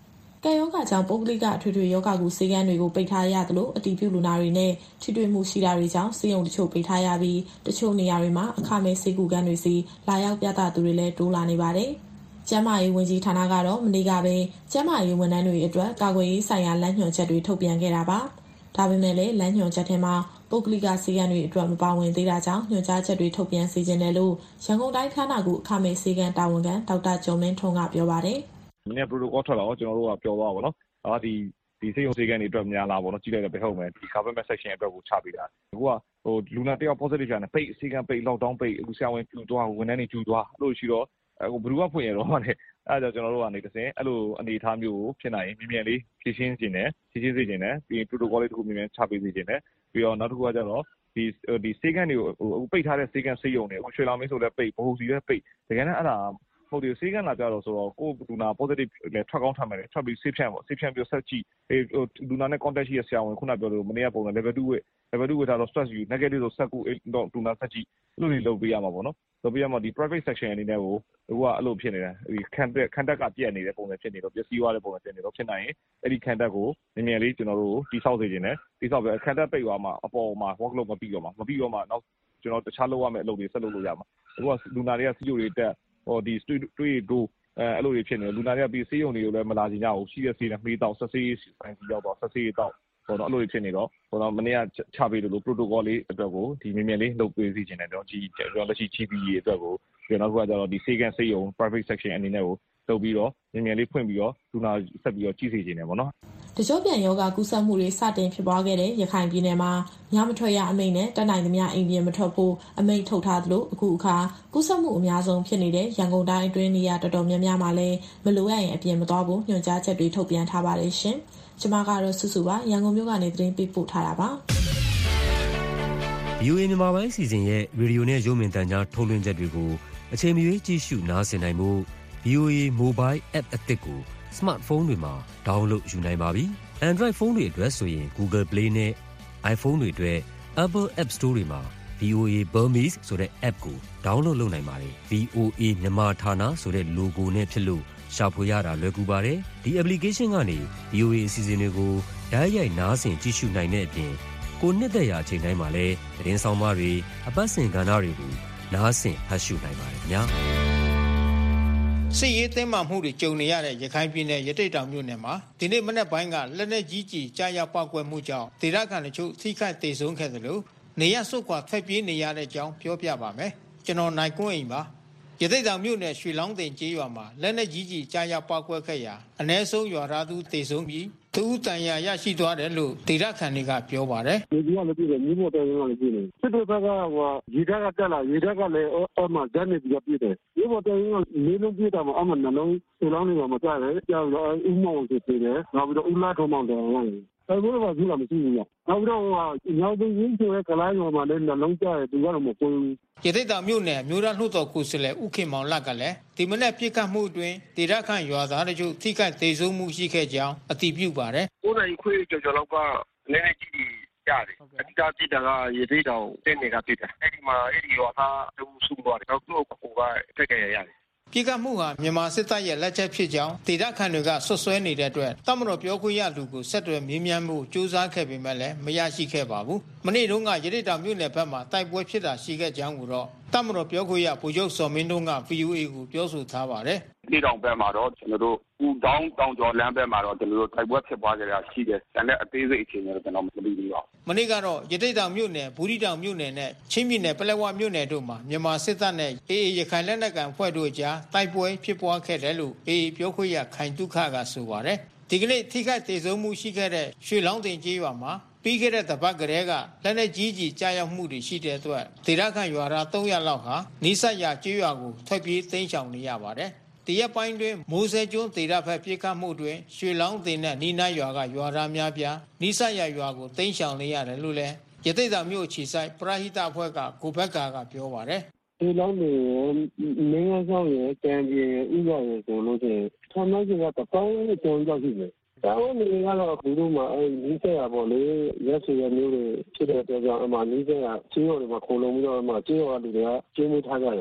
ကံယောဂကြောင့်ပုဂ္ဂလိကအထွေထွေယောဂကုဆေးကန်းတွေကိုပိတ်ထားရသလိုအတည်ပြုလူနာတွေနဲ့ထိတွေ့မှုရှိတာတွေကြောင့်ဆေးရုံတချို့ပိတ်ထားရပြီးတချို့နေရာတွေမှာအခမဲ့ဆေးကုကန်းတွေစီလာရောက်ပြသသူတွေလည်းတိုးလာနေပါတယ်။ကျန်းမာရေးဝန်ကြီးဌာနကတော့မနေ့ကပဲကျန်းမာရေးဝန်ထမ်းတွေအတွက်ကာကွယ်ရေးဆိုင်ရာလမ်းညွှန်ချက်တွေထုတ်ပြန်ခဲ့တာပါ။ဒါပေမဲ့လည်းလမ်းညွှန်ချက်ထဲမှာပုဂ္ဂလိကဆေးကန်းတွေအတွက်မပါဝင်သေးတာကြောင့်ညွှန်ကြားချက်တွေထုတ်ပြန်စီစဉ်တယ်လို့ရန်ကုန်တိုင်းခန္ဓာကိုယ်အခမဲ့ဆေးကန်းတာဝန်ခံဒေါက်တာကျော်မင်းထွန်းကပြောပါတယ်။ဒီနေ့ protocol ထွက်လာတော့ကျွန်တော်တို့ကပြောသွားပါတော့။အာဒီဒီဆေးရုံဆေးကန်းတွေအတွက်များလာပေါ့နော်ကြည့်လိုက်တော့ဘယ်ဟုတ်မယ်ဒီ government section အတွက်ကိုချပေးတာ။အခုကဟိုလူနာတယောက် positive ပြန်တယ်ပိတ်ဆေးကန်းပိတ် lockdown ပိတ်အခုဆရာဝန်ကျူသွားဝန်ထမ်းတွေကျူသွားအဲ့လိုရှိတော့အခုဘယ်သူကဖွင့်ရတော့နဲ့အဲ့ဒါကြောင့်ကျွန်တော်တို့ကနေတစ်စင်းအဲ့လိုအနေအထားမျိုးကိုဖြစ်နိုင်ရင်မြင်မြန်လေးဖြည့်ရှင်းခြင်းနဲ့ဖြည့်ရှင်းစေခြင်းနဲ့ပြီးရင် protocol လေးတစ်ခုမြင်မြန်ချပေးစေခြင်းနဲ့ပြီးတော့နောက်တစ်ခုကကျတော့ဒီဒီဆေးကန်းတွေကိုအခုပိတ်ထားတဲ့ဆေးကန်းဆေးရုံတွေအခုရွှေလောင်မင်းဆိုလည်းပိတ်ဘိုးစီလည်းပိတ်တကယ်နဲ့အဲ့ဒါဟုတ်တယ်ဆေးကန်းလာကြတော့ဆိုတော့ကိုယ်လူနာ positive လည်းထွက်ကောင်းထွက်မယ်ထွက်ပြီးဆေးဖြန့်ပေါ့ဆေးဖြန့်ပြီးဆက်ကြည့်အဲလူနာနဲ့ contact ရှိရဆရာဝန်ခုနပြောလို့မနေ့ကပုံစံ level 2 level 2 ဝထားတော့ stress ယူ negative ဆိုဆက်ကူတော့လူနာဆက်ကြည့်အဲ့လိုတွေလုပ်ပေးရမှာပေါ့နော်လုပ်ပေးရမှာဒီ private section အနေနဲ့ကိုဟိုကအဲ့လိုဖြစ်နေတယ်ဒီခံတက်ခံတက်ကပြက်နေတဲ့ပုံစံဖြစ်နေတော့ပျက်စီးသွားတဲ့ပုံစံဖြစ်နေတော့ဖြစ်နိုင်ရင်အဲ့ဒီခံတက်ကိုနည်းနည်းလေးကျွန်တော်တို့တိဆောက်စေခြင်းနဲ့တိဆောက်ပြီးခံတက်ပိတ်သွားမှာအပေါ်မှာ work load မပြီးတော့မှာမပြီးတော့မှာနောက်ကျွန်တော်တခြားလုပ်ရမယ့်အလုပ်တွေဆက်လုပ်လို့ရမှာအခုကလူနာတွေကစီယိုတွေတက်ဟောဒီတွေ့တို့အဲအဲ့လိုတွေဖြစ်နေလူနာတွေကပြီးဆေးရုံတွေကိုလည်းမလာကြကြဘူးရှိတဲ့ဆေးနဲ့မေးတော့ဆက်ဆေးဆိုင်စီရောက်တော့ဆက်ဆေးတော့ဟောတော့အဲ့လိုတွေဖြစ်နေတော့ဟောတော့မနေ့ကချပေးလို့ protocol လေးအတွက်ကိုဒီမြင်မြင်လေးလုပ်ပေးစီခြင်းနဲ့တော့ကြီးကျွန်တော်လက်ရှိ G P E အတွက်ကိုကျွန်တော်ကကြတော့ဒီဆေးကန်ဆေးရုံ private section အနေနဲ့ကိုလုပ်ပြီးတော့မြင်မြင်လေးဖွင့်ပြီးတော့လူနာဆက်ပြီးတော့ကြီးစီခြင်းနဲ့ပေါ့နော်တကြောပြန်ယောဂကူးစက်မှုတွေစတင်ဖြစ်ပွားခဲ့တဲ့ရခိုင်ပြည်နယ်မှာညမထွက်ရအမိန့်နဲ့တက်နိုင်သမျှအိမ်ပြင်မထွက်ဖို့အမိန့်ထုတ်ထားသလိုအခုအခါကူးစက်မှုအများဆုံးဖြစ်နေတဲ့ရန်ကုန်တိုင်းအတွင်းနေရာတော်တော်များများမှာလည်းမလိုအပ်ရင်အပြင်မသွားဖို့ညွှန်ကြားချက်တွေထုတ်ပြန်ထားပါတယ်ရှင်။ကျွန်မကတော့စုစုပါရန်ကုန်မြို့ကနေသတင်းပေးပို့ထားတာပါ။ V O A မြန်မာပိုင်းစီစဉ်ရဲ့ရေဒီယိုနဲ့ရုပ်မြင်သံကြားထုတ်လွှင့်ချက်တွေကိုအချိန်မရွေးကြည့်ရှုနားဆင်နိုင်မှု V O A Mobile App အသစ်ကိုsmartphone တွေမှာ download ယူနိုင်ပါပြီ။ Android ဖုန်းတွေအတွက်ဆိုရင် Google Play နဲ့ iPhone တွေအတွက် Apple App Store တွေမှာ V O A Burmese ဆိုတဲ့ app ကို download လုပ်နိုင်ပါတယ်။ V O A မြန်မာဌာနဆိုတဲ့ logo နဲ့ဖြစ်လို့ရှာဖွေရတာလွယ်ကူပါတယ်။ဒီ application ကနေ V O A အစီအစဉ်တွေကိုဓာတ်ရိုက်နားဆင်ကြည့်ရှုနိုင်တဲ့အပြင်ကိုနှစ်သက်ရာအချိန်တိုင်းမှာလည်းသတင်းဆောင်မတွေအပတ်စဉ်ကဏ္ဍတွေကိုနားဆင်ဖတ်ရှုနိုင်ပါတယ်ခင်ဗျာ။စစ်ရေးတင်းမာမှုတွေကြုံနေရတဲ့ရခိုင်ပြည်နယ်ရတိတ်တောင်မြို့နယ်မှာဒီနေ့မနက်ပိုင်းကလက်နက်ကြီးကြီးကြားရောက်ပောက်ကွဲမှုကြောင့်ဒေသခံတို့ထိခိုက်ဒေဆုံးခဲ့တယ်လို့နေရစုခွာထွက်ပြေးနေရတဲ့အကြောင်းပြောပြပါမယ်ကျွန်တော်နိုင်ကွန်းအိမ်ပါရတိတ်တောင်မြို့နယ်ရွှေလောင်းတင်ကျေးရွာမှာလက်နက်ကြီးကြီးကြားရောက်ပောက်ကွဲခဲ့ရာအ ਨੇ ဆုံးရွာသားသူဒေဆုံးပြီးသူတန်ရာရရှိသွားတယ်လို့ဒေသခံတွေကပြောပါတယ်ဒီကလည်းပြည်တယ်မြို့ပေါ်တိုင်းကလည်းပြည်တယ်စစ်တပ်ကဟိုရေတပ်ကတက်လာရေတပ်ကလည်းအမှဇက်နေပြီးပြည်တယ်မြို့ပေါ်တိုင်းကလေးလုံးပြည်တာမှာအမှနှလုံးစလောင်းနေမှာမကြတယ်ကြောက်တော့ဥမောင်ဖြစ်တယ်နောက်ပြီးတော့ဥလာထုံမောင်တယ်ဟုတ်တယ်ဘယ်လိုမှကြည့်လာမရှိဘူး။နောက်ပြီးတော့ဟိုညောင်ပင်ကြီးဆိုတဲ့ကလိုင်းပေါ်မှာလည်းနှလုံးကျတယ်သူကတော့မပွင့်ဘူး။ရတိတ်တောင်မြို့နယ်မြို့သားနှုတ်တော်ကိုယ်စလဲဥခေမောင်လကလည်းဒီမနေ့ပြစ်ခတ်မှုအတွင်းဒေသခံရွာသားတို့ထိခိုက်ဒေဆုံးမှုရှိခဲ့ကြောင်းအတည်ပြုပါတယ်။ကိုယ်တိုင်ခွေးကြော်ကြော်လောက်ကလည်းလည်းကြည့်ကြတယ်။အတိအကျပြစ်တာကရတိတ်တောင်တင်းနေတာပြစ်တယ်။အဲ့ဒီမှာအဲ့ဒီရွာသားတို့ဆူသွားတယ်။တော့သူ့ကိုကထက်ကြရရတယ်ပြစ်ခတ်မှုဟာမြန်မာစစ်တပ်ရဲ့လက်ချက်ဖြစ်ကြောင်းဒေသခံတွေကဆွဆွဲနေတဲ့အတွက်တမတော်ပြောခွင့်ရသူကိုဆက်သွယ်မေးမြန်းမှုစူးစမ်းခဲ့ပေမဲ့လည်းမရရှိခဲ့ပါဘူး။မနေ့တုန်းကရတိတောင်မြို့နယ်ဘက်မှာတိုက်ပွဲဖြစ်တာရှိခဲ့ကြောင်းကိုတော့တမတော်ပြောခွင့်ရဗိုလ်ချုပ်စော်မင်းတို့က V O A ကိုပြောဆိုထားပါတယ်။ဒီတောင်ဘက်မှာတော့ကျွန်တော်တို့ဦးတောင်းတောင်ကျော်လမ်းဘက်မှာတော့ကျွန်တော်တို့တိုက်ပွဲဖြစ်ပွားကြတာရှိတယ်။ဒါနဲ့အသေးစိတ်အခြေအနေတော့ကျွန်တော်မသိဘူးပါ။မနေ့ကတော့ရတိတောင်မြို့နယ်ဘူးရီတောင်မြို့နယ်နဲ့ချင်းပြည်နယ်ပလက်ဝမြို့နယ်တို့မှာမြန်မာစစ်တပ်နဲ့ A A ရခိုင်လက်နက်ကန်ဖွဲ့တို့ကြားတိုက်ပွဲဖြစ်ပွားခဲ့တယ်လို့ A A ပြောခွင့်ရခိုင်တုခကဆိုပါတယ်။ဒီကနေ့ထိခိုက်ဒေဆုံးမှုရှိခဲ့တဲ့ရွှေလောင်းတင်ကျေးရွာမှာပြီးခဲ့တဲ့တပတ်ကလေးကလက်နက်ကြီးကြီးကြားရောက်မှုတွေရှိတဲ့အတွက်ဒေသခံရွာသားသုံးရာလောက်ဟာနိစက်ရကျေးရွာကိုထွက်ပြေးသိမ်းရှောင်နေရပါတယ်။တရက်ပိုင်းတွင်မိုးစဲကျွန်းဒေသဘက်ပြေးခတ်မှုတွင်ရွှေလောင်းတင်နဲ့နီးနားရွာကရွာသားများပြားနိစက်ရရွာကိုသိမ်းရှောင်နေရတယ်လို့လည်းရတိတ်တောင်မြို့ခြေဆိုင်ပရဟိတအဖွဲ့ကကိုဘက်ကကပြောပါတယ်။ဒီလောင်းနေမင်းအောင်ဆောင်ရဲ့တန်ပြေဥပဒေဆိုလို့ရှိရင်ဆမ်းမကြီးကတောင်းနဲ့ကြောင်းကြောက်ရှိတယ်။တောင်းနေကတော့ဘုရုမှာအဲနိစက်ရပေါ့လေရက်စရမျိုးတွေဖြစ်တဲ့အတွက်ကြောင့်အမှနိစက်ရချင်းရော်တွေမှာခုံလုံးပြီးတော့အမှချင်းရော်လူတွေကကျင်းမှုထားကြတယ်။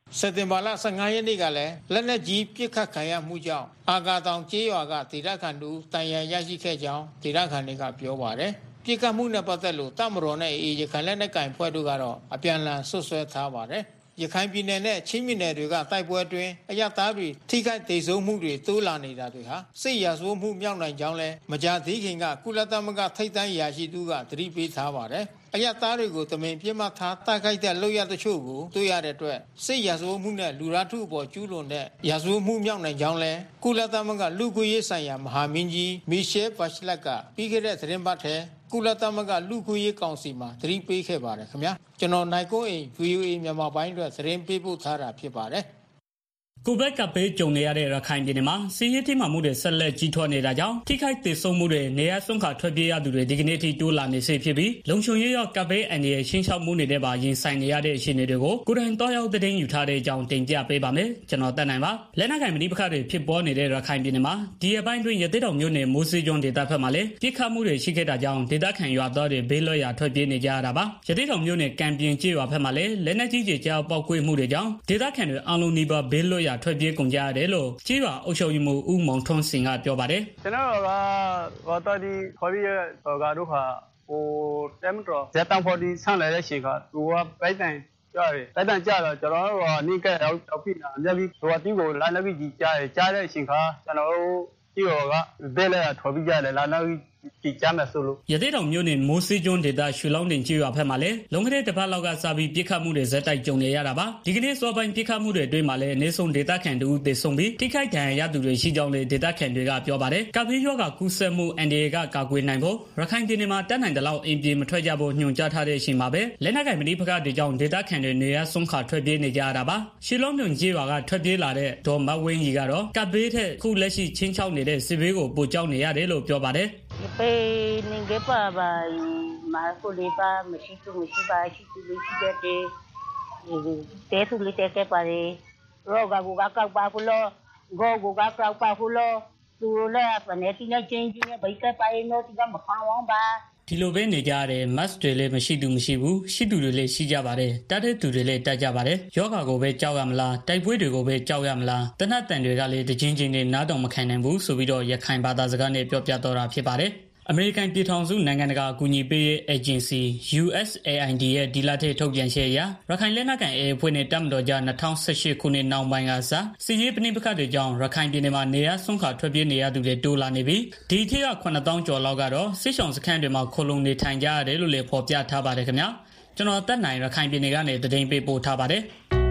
စက်တင်ဘာလဆယ့်ငါးရက်နေ့ကလည်းလက်နက်ကြီးပစ်ခတ်ခံရမှုကြောင့်အာဂါတောင်ကျေးရွာကဒေသခံတို့တန်ရန်ရရှိခဲ့ကြောင်းဒေသခံတွေကပြောပါတယ်။ပြစ်ခတ်မှုနဲ့ပတ်သက်လို့တပ်မတော်နဲ့အေအေရခိုင်လက်နက်ကိုင်ဖွဲ့တို့ကတော့အပြန်အလှန်ဆွဆွဲထားပါတယ်။ရခိုင်ပြည်နယ်နဲ့ချင်းပြည်နယ်တွေကတိုက်ပွဲအတွင်းအရသားတွေထိခိုက်ဒေဆုံးမှုတွေတိုးလာနေတာတွေဟာစစ်ရာဇဝတ်မှုမြောက်နိုင်ကြောင်းလဲမကြာသေးခင်ကကုလသမဂ္ဂထိပ်တန်းရာရှိသူကသတိပေးထားပါတယ်။အရသားတွေကိုတမင်ပြစ်မှတ်ထားတိုက်ခိုက်တဲ့လုပ်ရတချို့ကိုတွေ့ရတဲ့အတွက်စစ်ရာဇဝတ်မှုနဲ့လူသားထုအပေါ်ကျူးလွန်တဲ့ရာဇဝတ်မှုမြောက်နိုင်ကြောင်းလဲကုလသမဂ္ဂလူ့ခွင့်ရေးဆိုင်ရာမဟာမင်းကြီးမီရှယ်ဘတ်ချလက်ကပြီးခဲ့တဲ့သတင်းပတ်ထဲကုလသမဂ္ဂလူ့ခွင့်ရေးကောင်စီမှာသတိပေးခဲ့ပါတယ်ခင်ဗျာကျွန်တော်နိုင်ကိုအိမ် ဗီအိုအေ မြန်မာပိုင်းအတွက်သတင်းပေးပို့ထားတာဖြစ်ပါတယ်ကိုဗစ်ကပ်ဘေးကြုံနေရတဲ့ရခိုင်ပြည်နယ်မှာစီးရဲတိမှမှုတွေဆက်လက်ကြီးထွားနေတာကြောင့်ထိခိုက်ဒေဆုံးမှုတွေနေရာစွန့်ခါထွက်ပြေးရသူတွေဒီကနေ့ထိတိုးလာနေစေဖြစ်ပြီးလုံခြုံရေးရောကပ်ဘေးအန္တရာယ်ရှင်းရှောက်မှုတွေနဲ့ပါရင်ဆိုင်နေရတဲ့အခြေအနေတွေကိုကိုယ်တိုင်တောက်ရောက်တဲ့တင်ယူထားတဲ့အကြောင်းတင်ပြပေးပါမယ်ကျွန်တော်တက်နိုင်ပါလက်နက်ကိုင်မဏိပခတွေဖြစ်ပေါ်နေတဲ့ရခိုင်ပြည်နယ်မှာဒီအပိုင်းတွင်ရသေးတော်မျိုးနယ်မိုးစီကျွန်းဒေသဘက်မှာလည်းပြစ်ခတ်မှုတွေရှိခဲ့တာကြောင့်ဒေသခံရွာသားတွေဘေးလွတ်ရာထွက်ပြေးနေကြရတာပါရသေးတော်မျိုးနယ်ကံပြင်ကျေးရွာဘက်မှာလည်းလက်နက်ကြီးကြီးကြောက်ပောက်ကွေးမှုတွေကြောင့်ဒေသခံတွေအလုံးနီးပါးဘေးလွတ်ရာထွက်ပြေးကုန်ကြတယ်လို့ကြေးရွာအုပ်ချုပ်ရေးမှူးဦးမောင်ထွန်းစင်ကပြောပါတယ်ကျွန်တော်ကကတော့ဒီခေါ်ပြီးကတော့ဟာဟိုတမ်တော်ဇက်တန်ဖော်ဒီဆန်လိုက်တဲ့ရှင်ကသူကပိုက်တန်ကြားတယ်ပိုက်တန်ကြားတော့ကျွန်တော်တို့ကနိကရောက်ရောက်ပြီလားအများကြီးဟိုအတင်းကိုလာနေပြီကြီးကြားတယ်ကြားတဲ့အရှင်ကကျွန်တော်တို့ကြေးရွာကဘဲလဲထော်ပြီးကြားတယ်လာနေဒီကြမ်းမဆိုလို့ရသေးတော်မျိုးနဲ့မိုးစီကျွန်းဒေသရွှေလောင်းတင်ကျွော်ဖက်မှာလည်းလုံခတဲ့တစ်ပတ်လောက်ကစပြီးပြစ်ခတ်မှုတွေဇက်တိုက်ကြုံနေရတာပါဒီကနေ့စောပိုင်းပြစ်ခတ်မှုတွေအတွင်းမှာလည်းအနေဆုံးဒေသခံတို့သေဆုံးပြီးထိခိုက်ဒဏ်ရာရသူတွေရှိကြောင်းလည်းဒေသခံတွေကပြောပါတယ်ကပ်ဘေးရောဂါကူးစက်မှုအန်ဒီအေကကာကွယ်နိုင်ဖို့ရခိုင်ပြည်နယ်မှာတက်နိုင်တဲ့လောက်အင်ပြေမထွက်ကြဖို့ညွှန်ကြားထားတဲ့အချိန်မှာပဲလက်နက်ကိုင်မဏိပခတွေကြောင့်ဒေသခံတွေနေရဆုံးခါထွက်ပြေးနေကြရတာပါရွှေလောင်းတင်ကျွော်ကထွက်ပြေးလာတဲ့ဒေါ်မဝင်းကြီးကတော့ကပ်ဘေးထက်ခုလက်ရှိချင်းချောက်နေတဲ့စစ်ဘေးကိုပိုကြောက်နေရတယ်လို့ပြောပါတယ်ပေနေကပါပါမာကိုလေးပါမရှိသူမရှိပါရှိသူလေးရှိတဲ့တဲသူလေးတဲကပါလေရောဂါကိုကောက်ပါဖလို့ဂိုကိုကောက်ပါဖလို့သူလည်းပနေတိနေချင်းချင်းဘိကပါရင်တော့ဒီကမဖောင်းအောင်ပါဒီလိုပဲနေကြရတယ်မတ်တွေလည်းမရှိသူမရှိဘူးရှိသူတွေလည်းရှိကြပါတယ်တတ်တဲ့သူတွေလည်းတတ်ကြပါတယ်ယောဂါကိုပဲကြောက်ရမလားတိုက်ပွဲတွေကိုပဲကြောက်ရမလားတနတ်တန်တွေကလည်းတချင်းချင်းနဲ့နားတောင်မခံနိုင်ဘူးဆိုပြီးတော့ရခိုင်ဘာသာစကားနဲ့ပြောပြတော့တာဖြစ်ပါတယ်အမေရိကန်ပြည်ထောင်စုနိုင်ငံတကာအကူအညီပေးရေးအေဂျင်စီ ယူ အက်စ် အေ အိုင် ဒီ ရဲ့ဒီလထဲထုတ်ပြန်ချက်အရရခိုင်လက်နက်ကိုင်အေအဖွဲ့နဲ့တပ်မတော်ကြား၂၀၁၈ခုနှစ်နောက်ပိုင်းကစစစ်ရေးပဋိပက္ခတွေကြောင့်ရခိုင်ပြည်နယ်မှာနေရဆုံးခါထွက်ပြေးနေရသူတွေတိုးလာနေပြီးဒီထက်ကခုနှစ်သောင်းကျော်လောက်ကတော့စစ်ဆောင်စခန်းတွေမှာခိုလုံနေထိုင်ကြရတယ်လို့လည်းဖော်ပြထားပါတယ်ခင်ဗျာကျွန်တော်တက်နိုင်ရခိုင်ပြည်နယ်ကနေသတင်းပေးပို့ထားပါတယ်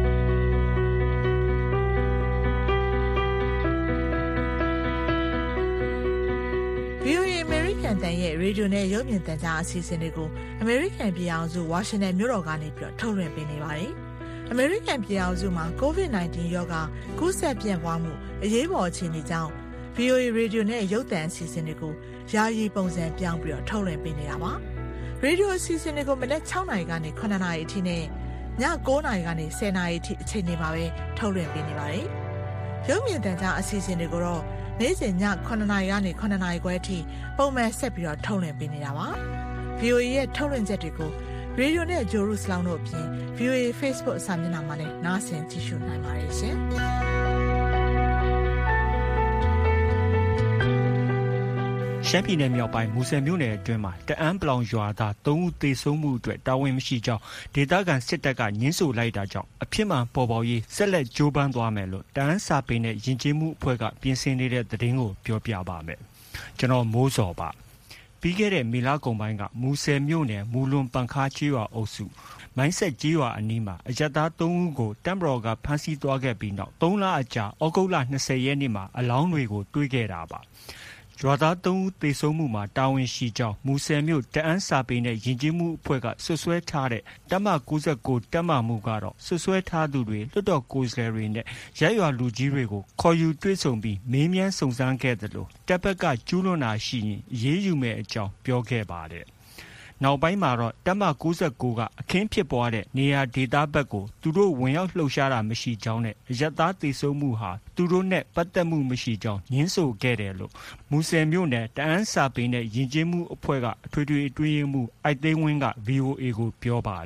တန်ရဲ့ရေဒီယိုနဲ့ရုပ်မြင်သံကြားအစီအစဉ်တွေကိုအမေရိကန်ပြည်အောင်စုဝါရှင်တန်မြို့တော်ကနေပြီးတော့ထုတ်လွှင့်ပေးနေပါတယ်။အမေရိကန်ပြည်အောင်စုမှာ ကိုဗစ် ၁၉ ရောဂါကူးစက်ပြန့်ပွားမှုအရေးပေါ်အခြေအနေကြောင့် ဗီအိုအေ ရေဒီယိုနဲ့ရုပ်သံအစီအစဉ်တွေကိုယာယီပုံစံပြောင်းပြီးတော့ထုတ်လွှင့်ပေးနေတာပါ။ရေဒီယိုအစီအစဉ်တွေကိုမနက်၆နာရီကနေ၇နာရီအထိနဲ့ည၉နာရီကနေ၁၀နာရီအထိအချိန်တွေမှာပဲထုတ်လွှင့်ပေးနေပါတယ်။ရုပ်မြင်သံကြားအစီအစဉ်တွေကိုတော့နေ့စဉ်ည9နာရီကနေ9နာရီခွဲအထိပုံမှန်ဆက်ပြီးတော့ထုတ်လွှင့်ပေးနေတာပါ။ ဗီအိုအေ ရဲ့ထုတ်လွှင့်ချက်တွေကိုရေဒီယိုနဲ့ဂျိုရုစလောင်းတို့အပြင် ဗီအိုအေ Facebook အစာမျက်နှာမှာလည်းနားဆင်ကြည့်ရှုနိုင်ပါတယ်ရှင်။ရှမ်းပြည်နယ်မြောက်ပိုင်းမူဆယ်မြို့နယ်အတွင်းမှာတအန်းပလောင်ရွာသားသုံးဦးသေဆုံးမှုအတွက်တာဝန်မရှိကြောင်းဒေသခံစစ်တပ်ကညှင်းဆိုလိုက်တာကြောင့်အဖြစ်မှန်ပေါ်ပေါက်ရေးဆက်လက်ကြိုးပမ်းသွားမယ်လို့တအန်းစာပေနဲ့ယဉ်ကျေးမှုအဖွဲ့ကပြင်ဆင်နေတဲ့သတင်းကိုပြောပြပါမယ်။ကျွန်တော်မိုးစော်ပါ။ပြီးခဲ့တဲ့မေလကုန်ပိုင်းကမူဆယ်မြို့နယ်မူလွန်ပန်ခါကျေးရွာအုပ်စုမိုင်းဆက်ကျေးရွာအနီးမှာအရပ်သားသုံးဦးကိုတပ်မတော်ကဖမ်းဆီးသွားခဲ့ပြီးနောက်သုံးလအကြာဩဂုတ်လ၂၀ရက်နေ့မှာအလောင်းတွေကိုတွေ့ခဲ့တာပါ။ရွာသားသုံးဦးသေဆုံးမှုမှာတာဝန်ရှိကြောင်းမူဆယ်မြို့တအန်းစာပေနဲ့ယဉ်ကျေးမှုအဖွဲ့ကဆွဆွဲထားတဲ့တပ်မ၉၉တပ်မမှုကတော့ဆွဆွဲထားသူတွေလွတ်တော်ကိုယ်စားလှယ်တွေနဲ့ရပ်ရွာလူကြီးတွေကိုခေါ်ယူတွေ့ဆုံပြီးမေးမြန်းစုံစမ်းခဲ့တယ်လို့တပ်ဘက်ကကျူးလွန်တာရှိရင်အရေးယူမယ်အကြောင်းပြောခဲ့ပါတယ်။နောက်ပိုင်းမှာတော့တပ်မ၉၉ကအခင်းဖြစ်ပွားတဲ့နေရာဒေသဘက်ကိုသူတို့ဝင်ရောက်လှုပ်ရှားတာမရှိကြောင်းနဲ့အရပ်သားသေဆုံးမှုဟာသူတို့နဲ့ပတ်သက်မှုမရှိကြောင်းညှင်းဆိုခဲ့တယ်လို့မူဆယ်မြို့နယ်တအန်းစာပေနဲ့ယဉ်ကျေးမှုအဖွဲ့ကအထွေထွေအတွင်းရေးမှူးအိုက်သိန်းဝင်းက ဗီအိုအေကိုပြောပါတယ်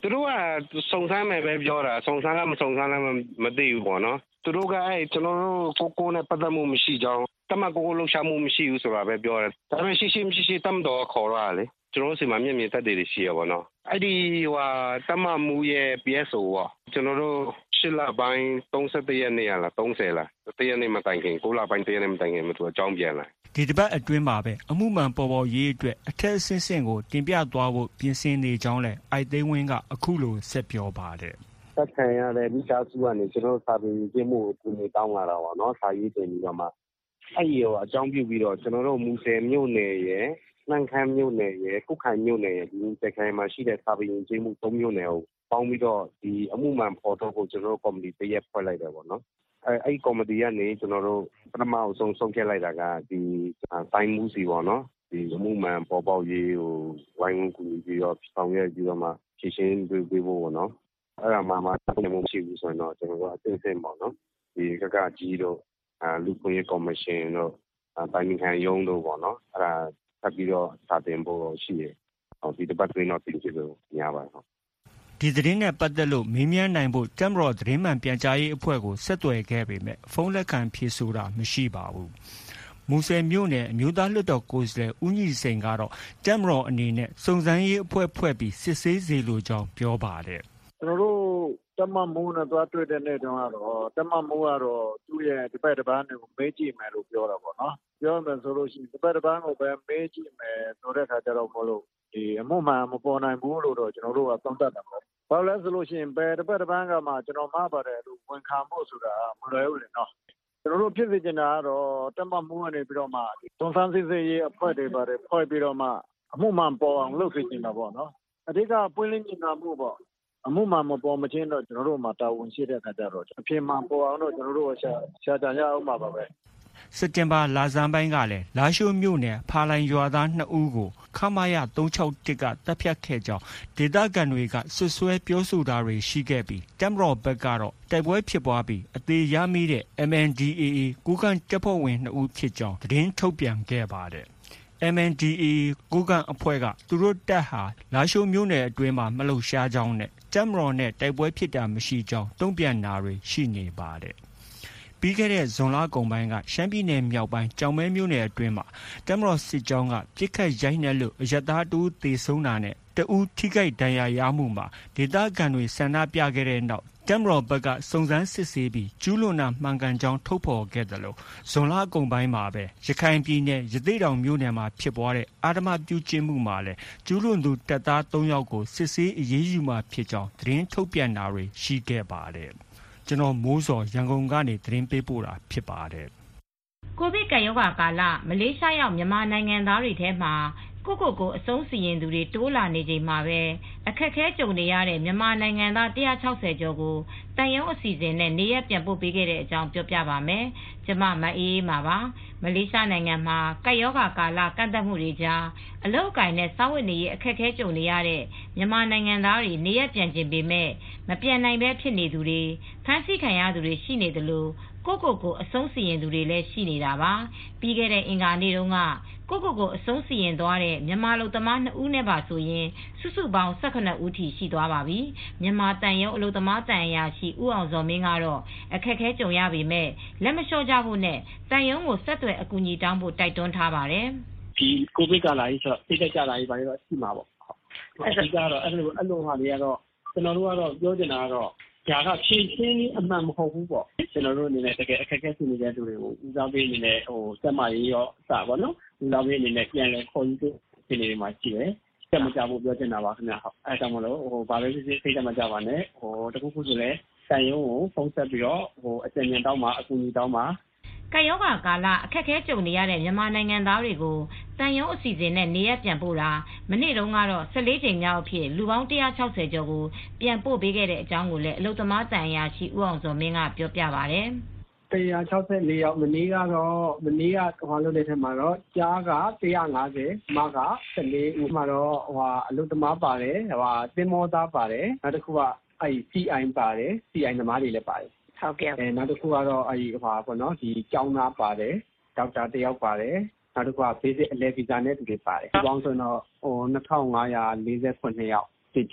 သူတို့ကစုံစမ်းမယ်ပဲပြောတာစုံစမ်းလားမစုံစမ်းလားမသိဘူးပေါ့နော်သူတို့ကအဲ့ကျွန်တော်တို့ကိုကိုနဲ့ပတ်သက်မှုမရှိကြောင်းတမကိုကိုလှုပ်ရှားမှုမရှိဘူးဆိုတာပဲပြောတယ်ဒါပေမဲ့ရှိရှိမရှိရှိတမ်တော်ခေါ်ရလေကျွန်တော်တို့စီမှာမျက်မြင်သက်သေတွေရှိရပါတော့အဲ့ဒီဟိုတမမူရဲ့ P S O ပေါ့ကျွန်တော်တို့ရှစ်လပိုင်းစတုတ္တရက်နေ့လားစဆယ်လားတရက်နေ့မတိုင်ခင်ကိုလပိုင်းတရက်နေ့မတိုင်ခင်မှသူအကြောင်းပြန်လာဒီတစ်ပတ်အတွင်းမှာပဲအမှုမှန်ပေါ်ပေါ်ရေးအတွက်အထက်အဆင့်ဆင့်ကိုတင်ပြသွားဖို့ပြင်ဆင်နေကြောင်းလဲအိုက်သိန်းဝင်းကအခုလိုဆက်ပြောပါတယ်သက်ခံရတဲ့မိသားစုကနေကျွန်တော်စာပေရင်းမှုကိုဒီတောင်းလာတာပါเนาะစာရေးတင်ပြီးတော့မှအဲ့ဒီရောအကြောင်းပြုပြီးတော့ကျွန်တော်တို့မူဆယ်မြို့နယ်ရဲ့နှမ်းခမ်းမြို့နယ်ရဲ့ကုက္ခိုင်မြို့နယ်ရဲ့ဒီစက်ခိုင်မှာရှိတဲ့စာပေရင်းချင်းမှုသုံးမြို့နယ်ကိုပေါင်းပြီးတော့ဒီအမှုမှန်ပေါ်တော့ကိုကျွန်တော်တို့ကော်မတီတရက်ဖွဲ့လိုက်တယ်ပေါ့နော်အဲအဲ့ကော်မတီကနေကျွန်တော်တို့ပထမအဆုံးဆုံးဖြတ်လိုက်တာကဒီတိုင်းမှုစီပေါ့နော်ဒီအမှုမှန်ပေါ်ပေါက်ရေးကိုဝိုင်းဝန်းကူညီပြီးတော့ဆောင်ရွက်ပြီးတော့မှဖြည့်ရှင်းပေးပေးဖို့ပေါ့နော်အဲ့ဒါမှမှတကယ်မရှိဘူးဆိုတော့ကျွန်တော်တို့အသိစိတ်ပေါ့နော်ဒီကကကြီးတို့အာလူခွင့်ရေးကော်မရှင်တို့တိုင်းခံရုံးတို့ပေါ့နော်အဲ့ဒါထပ်ပြီးတော့စာတင်ဖို့ရှိရဒီတစ်ပတ်တွင်းတော့တင်ပြလို့ရပါတယ်ဒီသတင်းနဲ့ပတ်သက်လို့မေးမြန်းနိုင်ဖို့တမ်မတော်သတင်းမှန်ပြန်ကြားရေးအဖွဲ့ကိုဆက်သွယ်ခဲ့ပေမဲ့ဖုန်းလက်ခံဖြေဆိုတာမရှိပါဘူးမူဆယ်မြို့နယ်အမျိုးသားလွှတ်တော်ကိုယ်စားလှယ်ဦးညီစိန်ကတော့တမ်မတော်အနေနဲ့စုံစမ်းရေးအဖွဲ့ဖွဲ့ပြီးစစ်ဆေးစေလိုကြောင်းပြောပါတယ်ကျွန်တော်တို့တမမိုးနဲ့တွားတွေ့တဲ့နေ့တုန်းကတော့တမမိုးကတော့သူ့ရဲ့ဒီပတ်တစ်ပန်းကိုမေးကြည့်မယ်လို့ပြောတာပေါ့နော်ပြောမယ်ဆိုလို့ရှိရင်ဒီပတ်တစ်ပန်းကိုပဲမေးကြည့်မယ်ဆိုတဲ့အခါကျတော့မလို့ဒီအမှုမှန်မပေါ်နိုင်ဘူးလို့တော့ကျွန်တော်တို့ကသုံးသပ်တာပေါ့ဘာလို့လဲဆိုလို့ရှိရင်ဘယ်တစ်ပတ်တစ်ပန်းကမှကျွန်တော်မှားပါတယ်လို့ဝန်ခံဖို့ဆိုတာမလွယ်ဘူးလေနော်ကျွန်တော်တို့ဖြစ်စေချင်တာကတော့တမမိုးကနေပြီးတော့မှသွန်ဆန်းစစ်စေးရေးအဖွဲ့တွေပါတယ်ဖွဲ့ပြီးတော့မှအမှုမှန်ပေါ်အောင်လုပ်စေချင်တာပေါ့နော်အဓိကပွင့်လင်းမြင်သာမှုပေါ့အမှုမှန်မပေါ်မချင်းတော့ကျွန်တော်တို့မှာတာဝန်ရှိတဲ့အခါကျတော့အဖြစ်မှန်ပေါ်အောင်တော့ကျွန်တော်တို့ရှာရှာကြရအောင်ပါပါပဲစက်တင်ဘာလဆန်းပိုင်းကလည်းလာရှိုးမြို့နယ်ဖာလိုင်ရွာသားနှစ်ဦးကိုခမာယသုံး၆၁ကတပ်ဖြတ်ခဲ့ကြောင်းဒေသခံတွေကဆွဆွဲပြောဆိုတာတွေရှိခဲ့ပြီးတမ်မတော်ဘက်ကတော့တိုက်ပွဲဖြစ်ပွားပြီးအသေးရမိတဲ့ M N D A A ကိုကန့်တပ်ဖွဲ့ဝင်နှစ်ဦးဖြစ်ကြောင်းသတင်းထုတ်ပြန်ခဲ့ပါတယ်M N D A A ကိုကန့်အဖွဲ့ကသူတို့တပ်ဟာလာရှိုးမြို့နယ်အတွင်းမှာမလှုပ်ရှားကြောင်းနဲ့တမ်မတော်နဲ့တိုက်ပွဲဖြစ်တာမရှိကြောင်းတုံ့ပြန်တာတွေရှိနေပါတယ်ပြီးခဲ့တဲ့ဇွန်လကုန်ပိုင်းကရှမ်းပြည်နယ်မြောက်ပိုင်းကြောင်မဲမြို့နယ်အတွင်းမှာတမ်မတော်စစ်ကြောင်းကပြစ်ခတ်ရိုက်နှက်လို့အရတားတူသေဆုံးတာနဲ့တအူးထိခိုက်ဒဏ်ရာရမှုမှာဒေသခံတွေဆန္ဒပြခဲ့တဲ့နောက်တမ်မတော်ဘက်ကစုံစမ်းစစ်ဆေးပြီးကျူးလွန်တာမှန်ကန်ကြောင်းထုတ်ဖော်ခဲ့တယ်လို့ဇွန်လကုန်ပိုင်းမှာပဲရခိုင်ပြည်နယ်ရသေ့တောင်မြို့နယ်မှာဖြစ်ပွားတဲ့အာဓမ္မပြုကျင့်မှုမှာလည်းကျူးလွန်သူတပ်သား၃ယောက်ကိုစစ်ဆေးအရေးယူမှဖြစ်ကြောင်းသတင်းထုတ်ပြန်တာတွေရှိခဲ့ပါတယ်ကျွန်တော်မိုးစော်ရန်ကုန်ကနေသတင်းပေးပို့တာဖြစ်ပါတယ်ကိုဗစ်ကပ်ရောဂါကာလမလေးရှားရောက်မြန်မာနိုင်ငံသားတွေထဲမှာကိုကိုကိုအဆုံးစီရင်သူတွေတိုးလာနေချိန်မှာပဲအခက်အခဲကြုံနေရတဲ့မြန်မာနိုင်ငံသား၁၆၀ကျော်ကိုတန်ရုံးအစီအစဉ်နဲ့နေရပ်ပြန်ပို့ပေးခဲ့တဲ့အကြောင်းပြောပြပါမယ်။ကျမမအေးအေးပါပါ။မလေးရှားနိုင်ငံမှာကပ်ရောဂါကာလကန့်သတ်မှုတွေကြားအလုပ်အကိုင်နဲ့စားဝတ်နေရေးအခက်အခဲကြုံနေရတဲ့မြန်မာနိုင်ငံသားတွေနေရပ်ပြန်ခြင်းပေမဲ့မပြန်နိုင်ပဲဖြစ်နေသူတွေဖမ်းဆီးခံရသူတွေရှိနေသလိုကိုကိုကိုအဆုံးစီရင်သူတွေလည်းရှိနေတာပါပြီးခဲ့တဲ့အင်္ဂါနေ့တုန်းကကိုကိုကိုအဆုံးစီရင်သွားတဲ့မြန်မာလူသမားနှစ်ဦးနဲ့ပါဆိုရင်စုစုပေါင်း၁၈ဦးထိရှိသွားပါပြီမြန်မာတန်ရုံအလုပ်သမားတန်အရာရှိဦးအောင်စောမင်းကတော့အခက်အခဲကြုံရပေမဲ့လက်မလျှော့ကြဖို့နဲ့တန်ရုံကိုဆက်သွယ်အကူအညီတောင်းဖို့တိုက်တွန်းထားပါတယ်ဒီကိုဗစ်ကာလကြီးဆိုတော့သိကြတာကြီးပါတော့ရှိမှာပေါ့အဓိကတော့အဲ့လိုအဲ့လိုဟာတွေကတော့ကျွန်တော်တို့ကတော့ပြောချင်တာကတော့ဒါကဖြည့်ရှင်းအမှန်မဟုတ်ဘူးပေါ့ကျွန်တော်တို့အနေနဲ့တကယ်အခက်အခဲရှိနေတဲ့သူတွေကိုဦးစားပေးအနေနဲ့ဟိုစက်မရေးရောအစပါနော်ဦးစားပေးအနေနဲ့ပြန်လဲခေါ်ယူတဲ့အခြေအနေတွေမှာရှိတယ်စက်မကြဖို့ပြောချင်တာပါခင်ဗျာဟုတ်အဲဒါမှမဟုတ်ဟိုဘာပဲဖြစ်ဖြစ်စိတ်တမကြပါနဲ့ဟိုတခုခုဆိုလဲတန်ရုံးကိုဖုန်းဆက်ပြီးတော့ဟိုအကြံဉာဏ်တောင်းပါအကူအညီတောင်းပါကပ်ရောဂါကာလအခက်အခဲကြုံနေရတဲ့မြန်မာနိုင်ငံသားတွေကိုတန်ရုံးအစီအစဉ်နဲ့နေရပ်ပြန်ပို့တာမနေ့တုန်းကတော့၁၄ချိန်မြောက်အဖြစ်လူပေါင်း၁၆၀ကျော်ကိုပြန်ပို့ပေးခဲ့တဲ့အကြောင်းကိုလည်းအလုပ်သမားတန်အရာရှိဦးအောင်စောမင်းကပြောပြပါဗျာ၁၆၄ယောက်မနေ့ကတော့မနေ့ကဟိုလုပ်တဲ့ထက်မှာတော့ကြားက၁၅၀မက၁၄ဦးမှာတော့ဟိုအလုပ်သမားပါတယ်ဟိုသင်္ဘောသားပါတယ်နောက်တစ်ခုကအဲ့ C I ပါတယ် C I သမားတွေလည်းပါတယ်ဟုတ်ကဲ့အဲနောက်တစ်ခုကတော့အဲဒီဟိုပါပေါ့နော်ဒီကျောင်းသားပါတယ်ဒေါက်တာတယောက်ပါတယ်နောက်တစ်ခုက basic အလဲဗီဇာနဲ့တူတွေပါတယ်ဒီပေါင်းဆိုတော့ဟို၂၅၄၉ယောက်တိတိဟ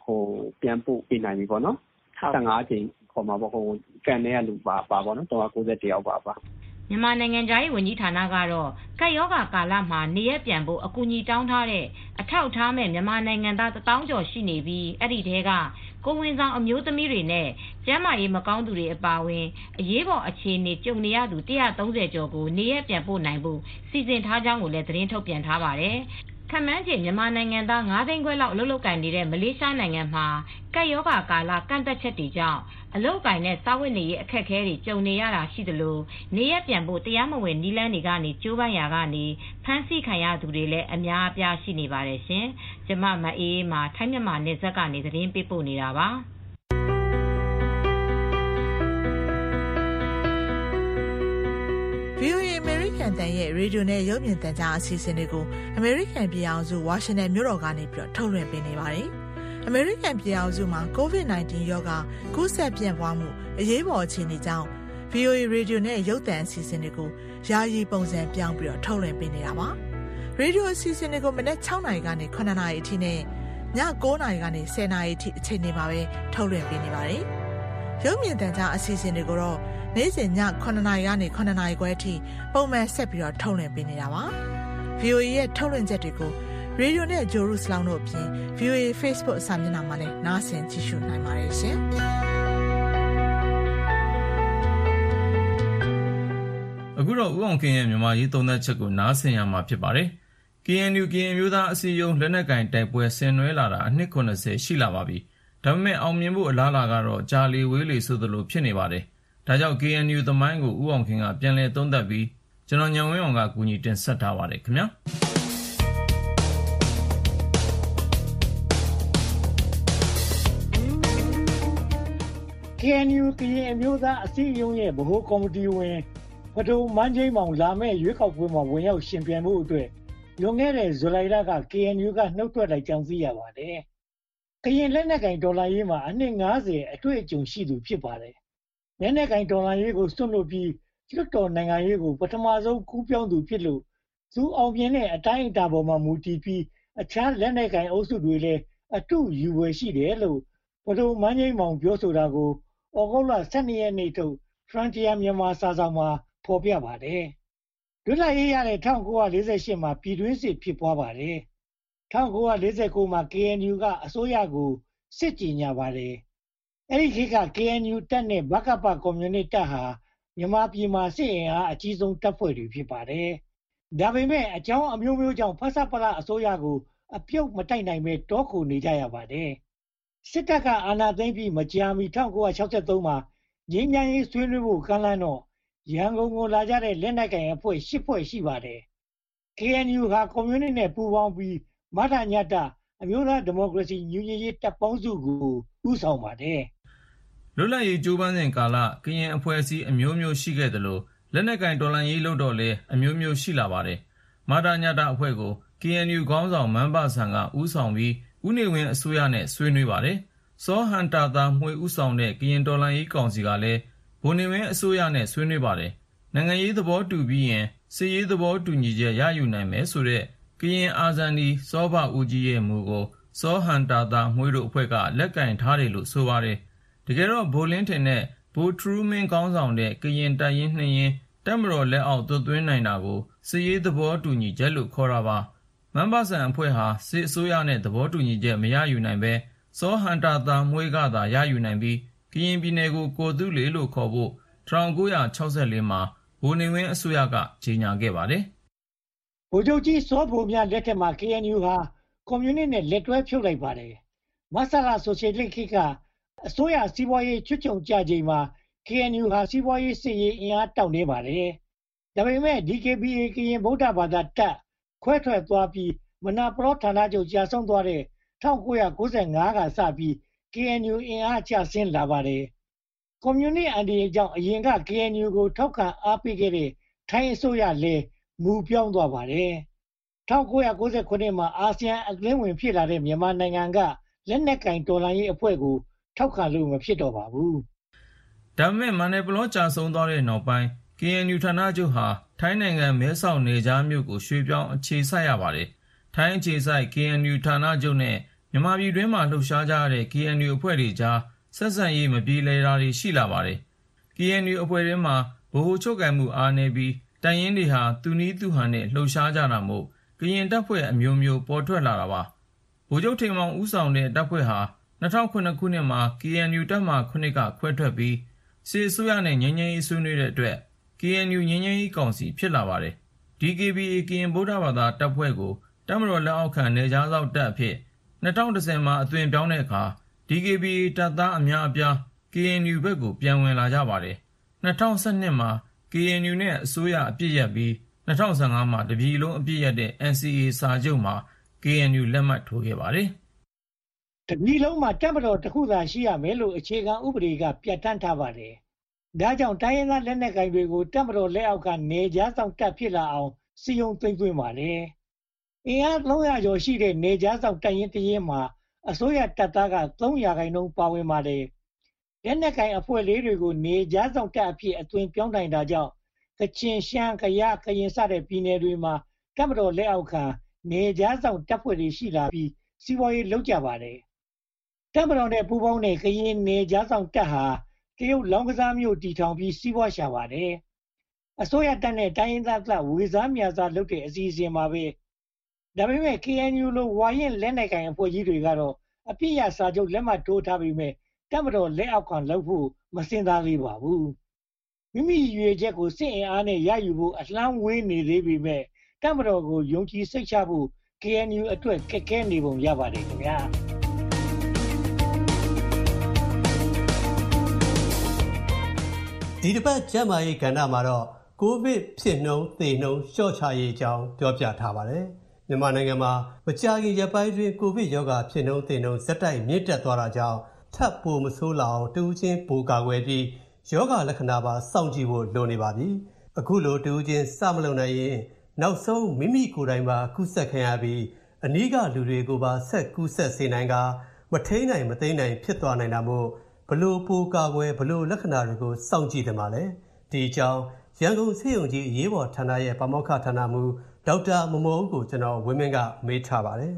ဟိုပြန်ပို့ပေးနိုင်ပြီပေါ့နော်ဆယ်ငါးကြိမ်ခေါ်မှာပေါ့ဟိုကန်ထဲကလူပါပါပေါ့နော်၃၉၁ယောက်ပါပါမြန်မာနိုင်ငံသားရေးဝန်ကြီးဌာနကတော့ကပ်ရောဂါကာလမှာနေရပြန်ဖို့အကူအညီတောင်းထားတဲ့အထောက်အထားမဲ့မြန်မာနိုင်ငံသားတစ်သောင်းကျော်ရှိနေပြီးအဲ့ဒီထဲကကိုဝင်ဆောင်အမျိုးသမီးတွေနဲ့ကျန်းမာရေးမကောင်းသူတွေအပါအဝင်အရေးပေါ်အခြေအနေကြုံနေရသူ၁၃၀ကျော်ကိုနေရပြန်ပို့နိုင်ဖို့စီစဉ်ထားကြောင်းကိုလည်းသတင်းထုတ်ပြန်ထားပါတယ်။ခန့်မှန်းခြေမြန်မာနိုင်ငံသား၅သိန်းခွဲလောက်အလုပ်လုပ်ကိုင်နေတဲ့မလေးရှားနိုင်ငံမှာကပ်ရောဂါကာလကန့်သက်ချက်တွေကြောင့်အလုပ်ကိုင်နဲ့စားဝတ်နေရေးအခက်အခဲတွေကြုံနေရတာရှိသလိုနေရပြန်ဖို့တရားမဝင်နည်းလမ်းတွေကနေကြိုးပမ်းရာကနေဖမ်းဆီးခံရသူတွေလည်းအများအပြားရှိနေပါတယ်ရှင်။ကျမမအေးမှာထိုင်းမြန်မာနယ်စပ်ကနေသတင်းပေးပို့နေတာပါ။ဗီအိုအေ American တန်ရဲ့ရေဒီယိုနဲ့ရုပ်မြင်သံကြားအစီအစဉ်တွေကို American ပြည်အောင်စုဝါရှင်တန်မြို့တော်ကနေပြီးတော့ထုတ်လွှင့်ပေးနေပါတယ်။ American ပြည်အောင်စုမှာ ကိုဗစ် ၁၉ ရောဂါကူးစက်ပြန့်ပွားမှုအရေးပေါ်အခြေအနေကြောင့် ဗီအိုအေ ရေဒီယိုနဲ့ရုပ်သံအစီအစဉ်တွေကိုယာယီပုံစံပြောင်းပြီးတော့ထုတ်လွှင့်ပေးနေတာပါ။ရေဒီယိုအစီအစဉ်တွေကိုမနက်၆နာရီကနေ၇နာရီအထိနဲ့ည၉နာရီကနေ၁၀နာရီအထိအချိန်တွေမှာပဲထုတ်လွှင့်ပေးနေပါတယ်။ရုပ်မြင်သံကြားအစီအစဉ်တွေကိုတော့နေ့စဉ်ည9နာရီကနေ9နာရီခွဲအထိပုံမှန်ဆက်ပြီးတော့ထုတ်လွှင့်ပေးနေတာပါ။ ဗီ အို အေ ရဲ့ထုတ်လွှင့်ချက်တွေကိုရေဒီယိုနဲ့ဂျိုရုစလောင်းတို့အပြင် ဗီ အို အေ Facebook စာမျက်နှာမှာလည်းနားဆင်ကြည့်ရှုနိုင်ပါတယ်ရှင်။အခုတော့ဦးအောင်ခင်ရဲ့မြန်မာရေးသုံးသပ်ချက်ကိုနားဆင်ရမှာဖြစ်ပါတယ်။ ကေအန်ယူ ကရင်အမျိုးသားအစည်းအရုံးလက်နက်ကင်တိုက်ပွဲဆင်နွှဲလာတာအနှစ်၇၀ရှိလာပါပြီ။ဒါပေမဲ့အောင်မြင်ဖို့အလားအလာကတော့ကြာလေဝေးလေဆိုသလိုဖြစ်နေပါတယ်။ဒါကြောင့် ကေအန်ယူ သမိုင်းကိုဦးအောင်ခင်ကပြန်လည်သုံးသပ်ပြီးကျွန်တော်ညံဝင်းအောင်ကကူညီတင်ဆက်ထားပါတယ်ခင်ဗျာ။ကေအန်ယူ ကရင်အမျိုးသားအစည်းအရုံးရဲ့ဗဟိုကော်မတီဝင်ပဒုံမန်းကြီးမောင်လာမဲ့ရွေးကောက်ပွဲမှာဝင်ရောက်ရှင်ပြိုင်မှုအတွက်လွန်ခဲ့တဲ့ဇူလိုင်လက ကေအန်ယူ ကနှုတ်ထွက်လိုက်ကြောင်းသိရပါတယ်။ကရင်လက်နက်ကင်ဒေါ်လာရေးမှာအနှစ်၅၀အတွေ့အကြုံရှိသူဖြစ်ပါတယ်။လက်နက်ကင်ဒေါ်လာရေးကိုစွန့်လွတ်ပြီးလွတ်တော်နိုင်ငံရေးကိုပထမဆုံးကူးပြောင်းသူဖြစ်လို့သူအောင်မြင်တဲ့အတိုင်းအတာပေါ်မှာမူတည်ပြီးအခြားလက်နက်ကင်အုပ်စုတွေလည်းအတူယူဝယ်ရှိတယ်လို့ပဒုံမန်းကြီးမောင်ပြောဆိုတာကိုဩဂုတ်လ၁၂ရက်နေ့ထုတ် Frontier မြန်မာစာဆောင်မှာဖော်ပြပါတယ်။လွတ်လပ်ရေးရတဲ့၁၉၄၈မှာပြည်တွင်းစစ်ဖြစ်ပွားပါတယ်။၁၉၄၉မှာ ကေအန်ယူ ကအစိုးရကိုစစ်ကြေညာပါတယ်။အဲဒီခေတ်က ကေအန်ယူ တပ်နဲ့ဗကပကွန်မြူနစ်တပ်ဟာမြန်မာပြည်မှာစစ်အင်အားအကြီးဆုံးတပ်ဖွဲ့တွေဖြစ်ပါတယ်။ဒါပေမဲ့အကြောင်းအမျိုးမျိုးကြောင့်ဖဆပလအစိုးရကိုအပြုတ်မတိုက်နိုင်ပဲတောခိုနေကြရပါတယ်။စစ်တပ်ကအာဏာသိမ်းပြီးမကြာမီ၁၉၆၃မှာငြိမ်းချမ်းရေးဆွေးနွေးဖို့ကမ်းလှမ်းတော့ရန်ကုန်ကိုလာကြတဲ့လက်နက်ကိုင်အဖွဲ့၈ဖွဲ့ရှိပါတယ်။ ကေအန်ယူ ဟာကွန်မြူနစ်နဲ့ပူးပေါင်းပြီးမထညတအမျိုးသားဒီမိုကရေစီညီညွတ်ရေးတပ်ပေါင်းစုကိုဦးဆောင်ပါတယ်။လွတ်လပ်ရေးကြိုးပမ်းစဉ်ကာလကရင်အဖွဲ့အစည်းအမျိုးမျိုးရှိခဲ့သလိုလက်နက်ကင်တော်လှန်ရေးလုပ်တော့လဲအမျိုးမျိုးရှိလာပါတယ်။မထညတအဖွဲ့ကို ကေအန်ယူ ခေါင်းဆောင်မန်းဘဆန်ကဦးဆောင်ပြီးဦးနေဝင်းအစိုးရနဲ့ဆွေးနွေးပါတယ်။စောဟန်တာသာမှွေဦးဆောင်တဲ့ကရင်တော်လှန်ရေးကောင်စီကလည်းဗိုလ်နေဝင်းအစိုးရနဲ့ဆွေးနွေးပါတယ်။နိုင်ငံရေးသဘောတူပြီးရင်စစ်ရေးသဘောတူညီချက်ရယူနိုင်မယ်ဆိုတဲ့ကရင်အာဇာနည်စောဘဦးကြီးရဲ့မူကိုစောဟန်တာသာမှွေတို့အဖွဲ့ကလက်ကင်ထားတယ်လို့ဆိုပါတယ်။တကယ်တော့ဗိုလ်လင်းထင်နဲ့ဗိုလ်ထရူးမင်းခေါင်းဆောင်တဲ့ကရင်တပ်ရင်းနှစ်ရင်းတပ်မတော်လက်အောက်သွတ်သွင်းနိုင်တာကိုစစ်ရေးသဘောတူညီချက်လို့ခေါ်တာပါ။မန်းဘဆန်အဖွဲ့ဟာစစ်အစိုးရနဲ့သဘောတူညီချက်မရယူနိုင်ပဲစောဟန်တာသာမှွေကသာရယူနိုင်ပြီးကရင်ပြည်နယ်ကိုကိုသူလေလို့ခေါ်ဖို့၁၉၆၄မှာဗိုလ်နေဝင်းအစိုးရကကြေညာခဲ့ပါတယ်။ဗိုလ်ချုပ်ကြီးစောဘိုမြလက်ထက်မှာ ကေအန်ယူ ဟာကွန်မြူနစ်နဲ့လက်တွဲဖြုတ်လိုက်ပါတယ်။မဆလာဆိုရှယ်လစ်ခေတ်ကအစိုးရစီးပွားရေးချွတ်ချုံကြချိန်မှာ ကေအန်ယူ ဟာစီးပွားရေးစစ်ရေးအင်အားတောင့်နေပါတယ်။ဒါပေမဲ့ ဒီ ကေ ဘီ အေ ကရင်ဗုဒ္ဓဘာသာတပ်ခွဲထွက်သွားပြီးမနာပလောဌာနချုပ်ကြာဆုံးသွားတဲ့၁၉၉၅ကစပြီး ကေအန်ယူ အင်အားကျဆင်းလာပါတယ်။ကွန်မြူနစ်အန်ဒီရဲ့ကြောင့်အရင်က ကေအန်ယူ ကိုထောက်ခံအားပေးခဲ့တဲ့ထိုင်းအစိုးရလည်းမူပြောင်းသွားပါတယ်။၁၉၉၇မှာအာဆီယံအသင်းဝင်ဖြစ်လာတဲ့မြန်မာနိုင်ငံကလက်နက်ကင်တော်လှန်ရေးအဖွဲ့ကိုထောက်ခံလို့မဖြစ်တော့ပါဘူး။ဒါပေမဲ့မန္တပလောကြာဆုံးသွားတဲ့နောက်ပိုင်း ကေအန်ယူ ဌာနချုပ်ဟာထိုင်းနိုင်ငံမဲဆောက်နယ်ကြားမြို့ကိုရွှေ့ပြောင်းအခြေစိုက်ရပါတယ်။ထိုင်းအခြေစိုက် ကေအန်ယူ ဌာနချုပ်နဲ့မြန်မာပြည်တွင်းမှာလှုပ်ရှားကြတဲ့ ကေအန်ယူ အဖွဲ့တွေကြားဆက်ဆံရေးမပြေလည်တာတွေရှိလာပါတယ်။ ကေအန်ယူ အဖွဲ့ထဲမှာဗဟိုချုပ်ကိုင်မှုအားနည်းပြီးတပ်ရင်းတွေဟာသူနည်းသူဟန်နဲ့လှုပ်ရှားကြတာမို့ကရင်တပ်ဖွဲ့အမျိုးမျိုးပေါ်ထွက်လာတာပါ။ ဗိုလ်ချုပ်ထိန်မောင်ဦးဆောင်တဲ့တပ်ဖွဲ့ဟာ၂၀၀၇ခုနှစ်မှာ ကေအန်ယူ တပ်မဟာ ခုကခွဲထွက်ပြီးစစ်အစိုးရနဲ့ငြိမ်းချမ်းရေးဆွေးနွေးတဲ့အတွက် ကေအန်ယူ ငြိမ်းချမ်းရေးကောင်စီဖြစ်လာပါတယ်။ ဒီ ကေဘီအေ ကရင်ဗုဒ္ဓဘာသာတပ်ဖွဲ့ကိုတပ်မတော်လက်အောက်ခံနယ်ခြားစောင့်တပ်အဖြစ်၂၀၁၀မှာအသွင်ပြောင်းတဲ့အခါ ဒီ ကေဘီအေ တပ်သားအများအပြား ကေအန်ယူ ဘက်ကိုပြန်ဝင်လာကြပါတယ်။ ၂၀၁၂မှာ ကေအန်ယူ နဲ့အစိုးရအပစ်ရပ်ပြီး၂၀၁၅မှာတပြည်လုံးအပစ်ရပ်တဲ့ အန်စီအေ စာချုပ်မှာ ကေအန်ယူ လက်မှတ်ထိုးခဲ့ပါတယ်။တပြည်လုံးမှာတပ်မတော်တစ်ခုသာရှိရမယ်လို့အခြေခံဥပဒေကပြဋ္ဌာန်းထားပါတယ်။ဒါကြောင့်တိုင်းရင်းသားလက်နက်ကိုင်တွေကိုတပ်မတော်လက်အောက်ကနယ်ခြားစောင့်တပ်ဖြစ်လာအောင်စည်းရုံးသိမ်းသွင်းပါတယ်။အင်အားသုံးရာကျော်ရှိတဲ့နယ်ခြားစောင့်တပ်ရင်းတစ်ရင်းမှာအစိုးရတပ်သားကသုံးရာခိုင်နှုန်းပါဝင်ပါတယ်။လက်နက်ကိုင်အဖွဲ့လေးတွေကိုနယ်ခြားစောင့်တပ်အဖြစ်အသွင်ပြောင်းနိုင်တာကြောင့်ကချင်ရှမ်းကယားကရင်စတဲ့ပြည်နယ်တွေမှာတပ်မတော်လက်အောက်ခံနယ်ခြားစောင့်တပ်ဖွဲ့တွေရှိလာပြီးစီးပွားရေးလုပ်ကြပါတယ်။တပ်မတော်နဲ့ပူးပေါင်းတဲ့ကရင်နယ်ခြားစောင့်တပ်ဟာတရုတ်လောင်းကစားမြို့တည်ထောင်ပြီးစီးပွားရှာပါတယ်။အစိုးရတပ်နဲ့တိုင်းရင်းသားတပ်ဝေစားမြာစားလုပ်တဲ့အစီအစဉ်မှာပဲဒါပေမဲ့ ကေအန်ယူ လိုဝါရင့်လက်နက်ကိုင်အဖွဲ့ကြီးတွေကတော့အပြစ်ရစာချုပ်လက်မှတ်ထိုးထားပေမဲ့တပ်မတော်လက်အောက်ခံလုပ်ဖို့မစင်စားသေးပါဘူး။မိမိရွေချက်ကိုစစ်အင်အားနဲ့ရယူဖို့အလန်းဝေးနေသေးပေမဲ့တပ်မတော်ကိုယုံကြည်စိတ်ချဖို့ ကေအန်ယူ အတွက်ခက်ခဲနေပုံရပါတယ်ခင်ဗျာဒီတစ်ပတ်ကျန်းမာရေးကဏ္ဍမှာတော့ကိုဗစ်ဖြစ်နှုန်းသေနှုန်းလျှော့ချရေးအကြောင်းပြောပြထားပါတယ်။မြန်မာနိုင်ငံမှာမကြာခင်ရက်ပိုင်းတွင်ကိုဗစ်ရောဂါဖြစ်နှုန်းသေနှုန်းဇက်တိုက်မြင့်တက်သွားတာကြောင့်ထပ်ပိုမဆိုးလာအောင်တဦးချင်းပိုကာကွယ်ပြီးရောဂါလက္ခဏာပါစောင့်ကြည့်ဖို့လိုနေပါပြီ။အခုလိုတဦးချင်းစမလုပ်နိုင်ရင်နောက်ဆုံးမိမိကိုယ်တိုင်ပါကူးစက်ခံရပြီးအနီးကလူတွေကိုပါဆက်ကူးစက်စေနိုင်ကမထိန်နိုင်မသိနိုင်ဖြစ်သွားနိုင်တာမို့ဘလို့ပိုကာကွယ်ဘလို့လက္ခဏာတွေကိုစောင့်ကြည့်တယ်မှာလဲဒီအကြောင်းရန်ကုန်ဆေးရုံကြီးအရေးပေါ်ဌာနရဲ့ပါမောက္ခဌာနမှူးဒေါက်တာမမောဦးကိုကျွန်တော်ဝင်းမင်းကမေးထားပါတယ်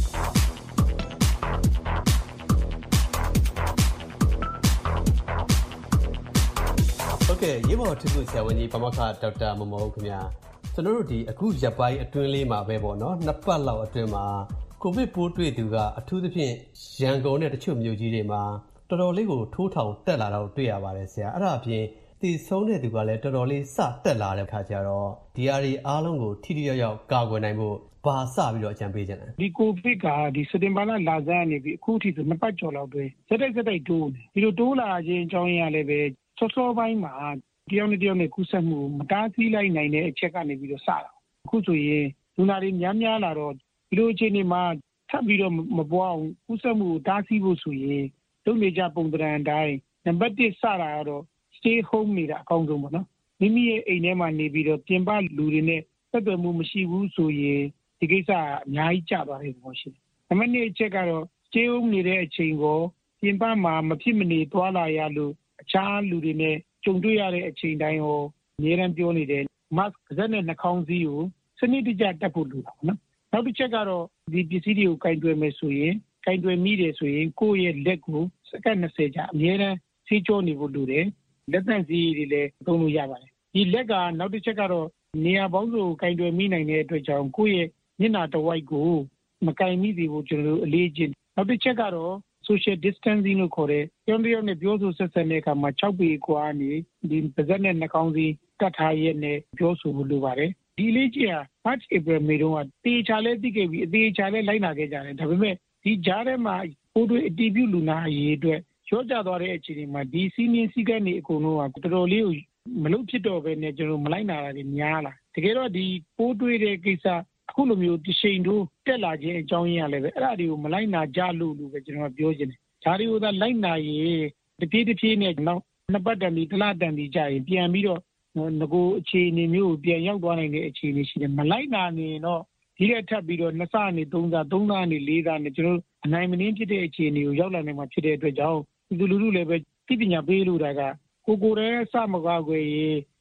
ဟုတ်ကဲ့ရေးပေါ်ထုခုဆရာဝန်ကြီးပါမောက္ခဒေါက်တာမမောဦးခင်ဗျာကျွန်တော်တို့ဒီအခုရက်ပိုင်းအတွင်းလေးမှာပဲပေါ့နော်နှစ်ပတ်လောက်အတွင်းမှာကိုဗစ်ပိုးတွေ့သူကအထူးသဖြင့်ရန်ကုန်နဲ့တချို့မြို့ကြီးတွေမှာတော်တော်လေးကိုထိုးထောင်တက်လာတော့တွေ့ရပါတယ်ဆရာအဲ့ဒါအပြင်တည်ဆုံးတဲ့သူကလည်းတော်တော်လေးစတက်လာတဲ့ခါကျတော့ဒီအရာအားလုံးကိုထိထိရောက်ရောက်ကာကွယ်နိုင်ဖို့ဘာစပြီးတော့အကြံပေးကြတယ်ဒီကိုဗစ်ကဒီစက်တင်ဘာလလာဆန်းနေပြီအခုထိဆိုနှစ်ပတ်ကျော်လောက်တွဲစက်တိုက်စက်တိုက်တိုးနေဒီလိုတိုးလာခြင်းအကြောင်းရင်းကလည်းပဲစောစောပိုင်းမှာတယောက်နဲ့တယောက်နဲ့ကူးစက်မှုမတားဆီးလိုက်နိုင်တဲ့အချက်ကနေပြီးတော့စတာအခုဆိုရင်လူနာတွေများများလာတော့ဒီလိုအခြေအနေမှာထပ်ပြီးတော့မပွားအောင်ကူးစက်မှုတားဆီးဖို့ဆိုရင်လုပ်နေကြပုံသဏ္ဍာန်အတိုင်းနံပါတ်တစ်စတာကတော့ stay home နေတာအကောင်းဆုံးပေါ့နော်မိမိရဲ့အိမ်ထဲမှာနေပြီးတော့ပြင်ပလူတွေနဲ့ဆက်သွယ်မှုမရှိဘူးဆိုရင်ဒီကိစ္စအများကြီးကျသွားတယ်ပေါ့ရှင်နံပါတ်နှစ်အချက်ကတော့ stay home နေတဲ့အချိန်ကိုပြင်ပမှာမဖြစ်မနေသွားလာရလို့အခြားလူတွေနဲ့ကြုံတွေ့ရတဲ့အချိန်တိုင်းကိုအများအားပြောနေတယ် mask ပါးစပ်နဲ့နှာခေါင်းစည်းကိုစနစ်တကျတပ်ဖို့လိုတာပေါ့နော်နောက်တစ်ချက်ကတော့ဒီပစ္စည်းတွေကိုကင်တွယ်မယ်ဆိုရင်ကင်တွယ်မိတယ်ဆိုရင်ကိုယ့်ရဲ့လက်ကိုစက္ကန့်၂၀ကြာအများအားဆေးကြောနေဖို့လိုတယ်လက်သန့်စည်းတွေလည်းသုံးလို့ရပါတယ်ဒီလက်ကနောက်တစ်ချက်ကတော့နေရာပေါင်းစုံကင်တွယ်မိနိုင်တဲ့အတွက်ကြောင့်ကိုယ့်ရဲ့မျက်နှာတစ်ဝိုက်ကိုမကင်မိစေဖို့ကျွန်တော်တို့အလေးကျင့်နောက်တစ်ချက်ကတော့ social distancing လို့ခေါ်တဲ့ပြောင်းပြောင်းနဲ့ပြောဆိုဆက်ဆံတဲ့အခါမှာ၆ပေကွာနေဒီပါးစပ်နဲ့နှာခေါင်းစည်းကတ်ထားရဲနဲ့ပြောဆိုဖို့လိုပါတယ်ဒီလေးကျဟာ March April May တုန်းကတေချာလဲသိခဲ့ပြီးအသေးချာလဲလိုက်နာခဲ့ကြတယ်ဒါပေမဲ့ဒီကြားထဲမှာပိုးတွေ့အတည်ပြုလူနာအရေးအတွက်ရောကြသွားတဲ့အခြေအနေမှာဒီစီးမင်းစည်းကမ်းတွေအကုန်လုံးကတော်တော်လေးကိုမလုပ်ဖြစ်တော့ပဲနဲ့ကျွန်တော်မလိုက်နာတာတွေများလာတကယ်တော့ဒီပိုးတွေ့တဲ့ကိစ္စအခုလိုမျိုးတရှိန်တို့တက်လာခြင်းအကြောင်းရင်းရလဲပဲအဲ့ဒါတွေကိုမလိုက်နာကြလို့လို့ပဲကျွန်တော်ပြောချင်တယ်ဒါတွေကိုသာလိုက်နာရင်တပြေးတပြေးနဲ့နောက်နှစ်ပတ်တန်ပြီးတစ်လတန်ပြီးကြာရင်ပြန်ပြီးတော့ငကိုအခြေအနေမျိုးပြန်ရောက်သွားနိုင်တဲ့အခြေအနေရှိတယ်မလိုက်နာနေတော့ဒီလက်ထပ်ပြီးတော့နှစ်ဆနေသုံးဆသုံးဆနေလေးဆနေကျွန်တော်အနိုင်မနှင်းဖြစ်တဲ့အခြေအနေကိုရောက်လာနိုင်မှာဖြစ်တဲ့အတွက်ကြောင့်ဒီလူလူလည်းပဲသိပညာပေးလို့တာကကိုကိုယ်တည်းစမကွာခွေ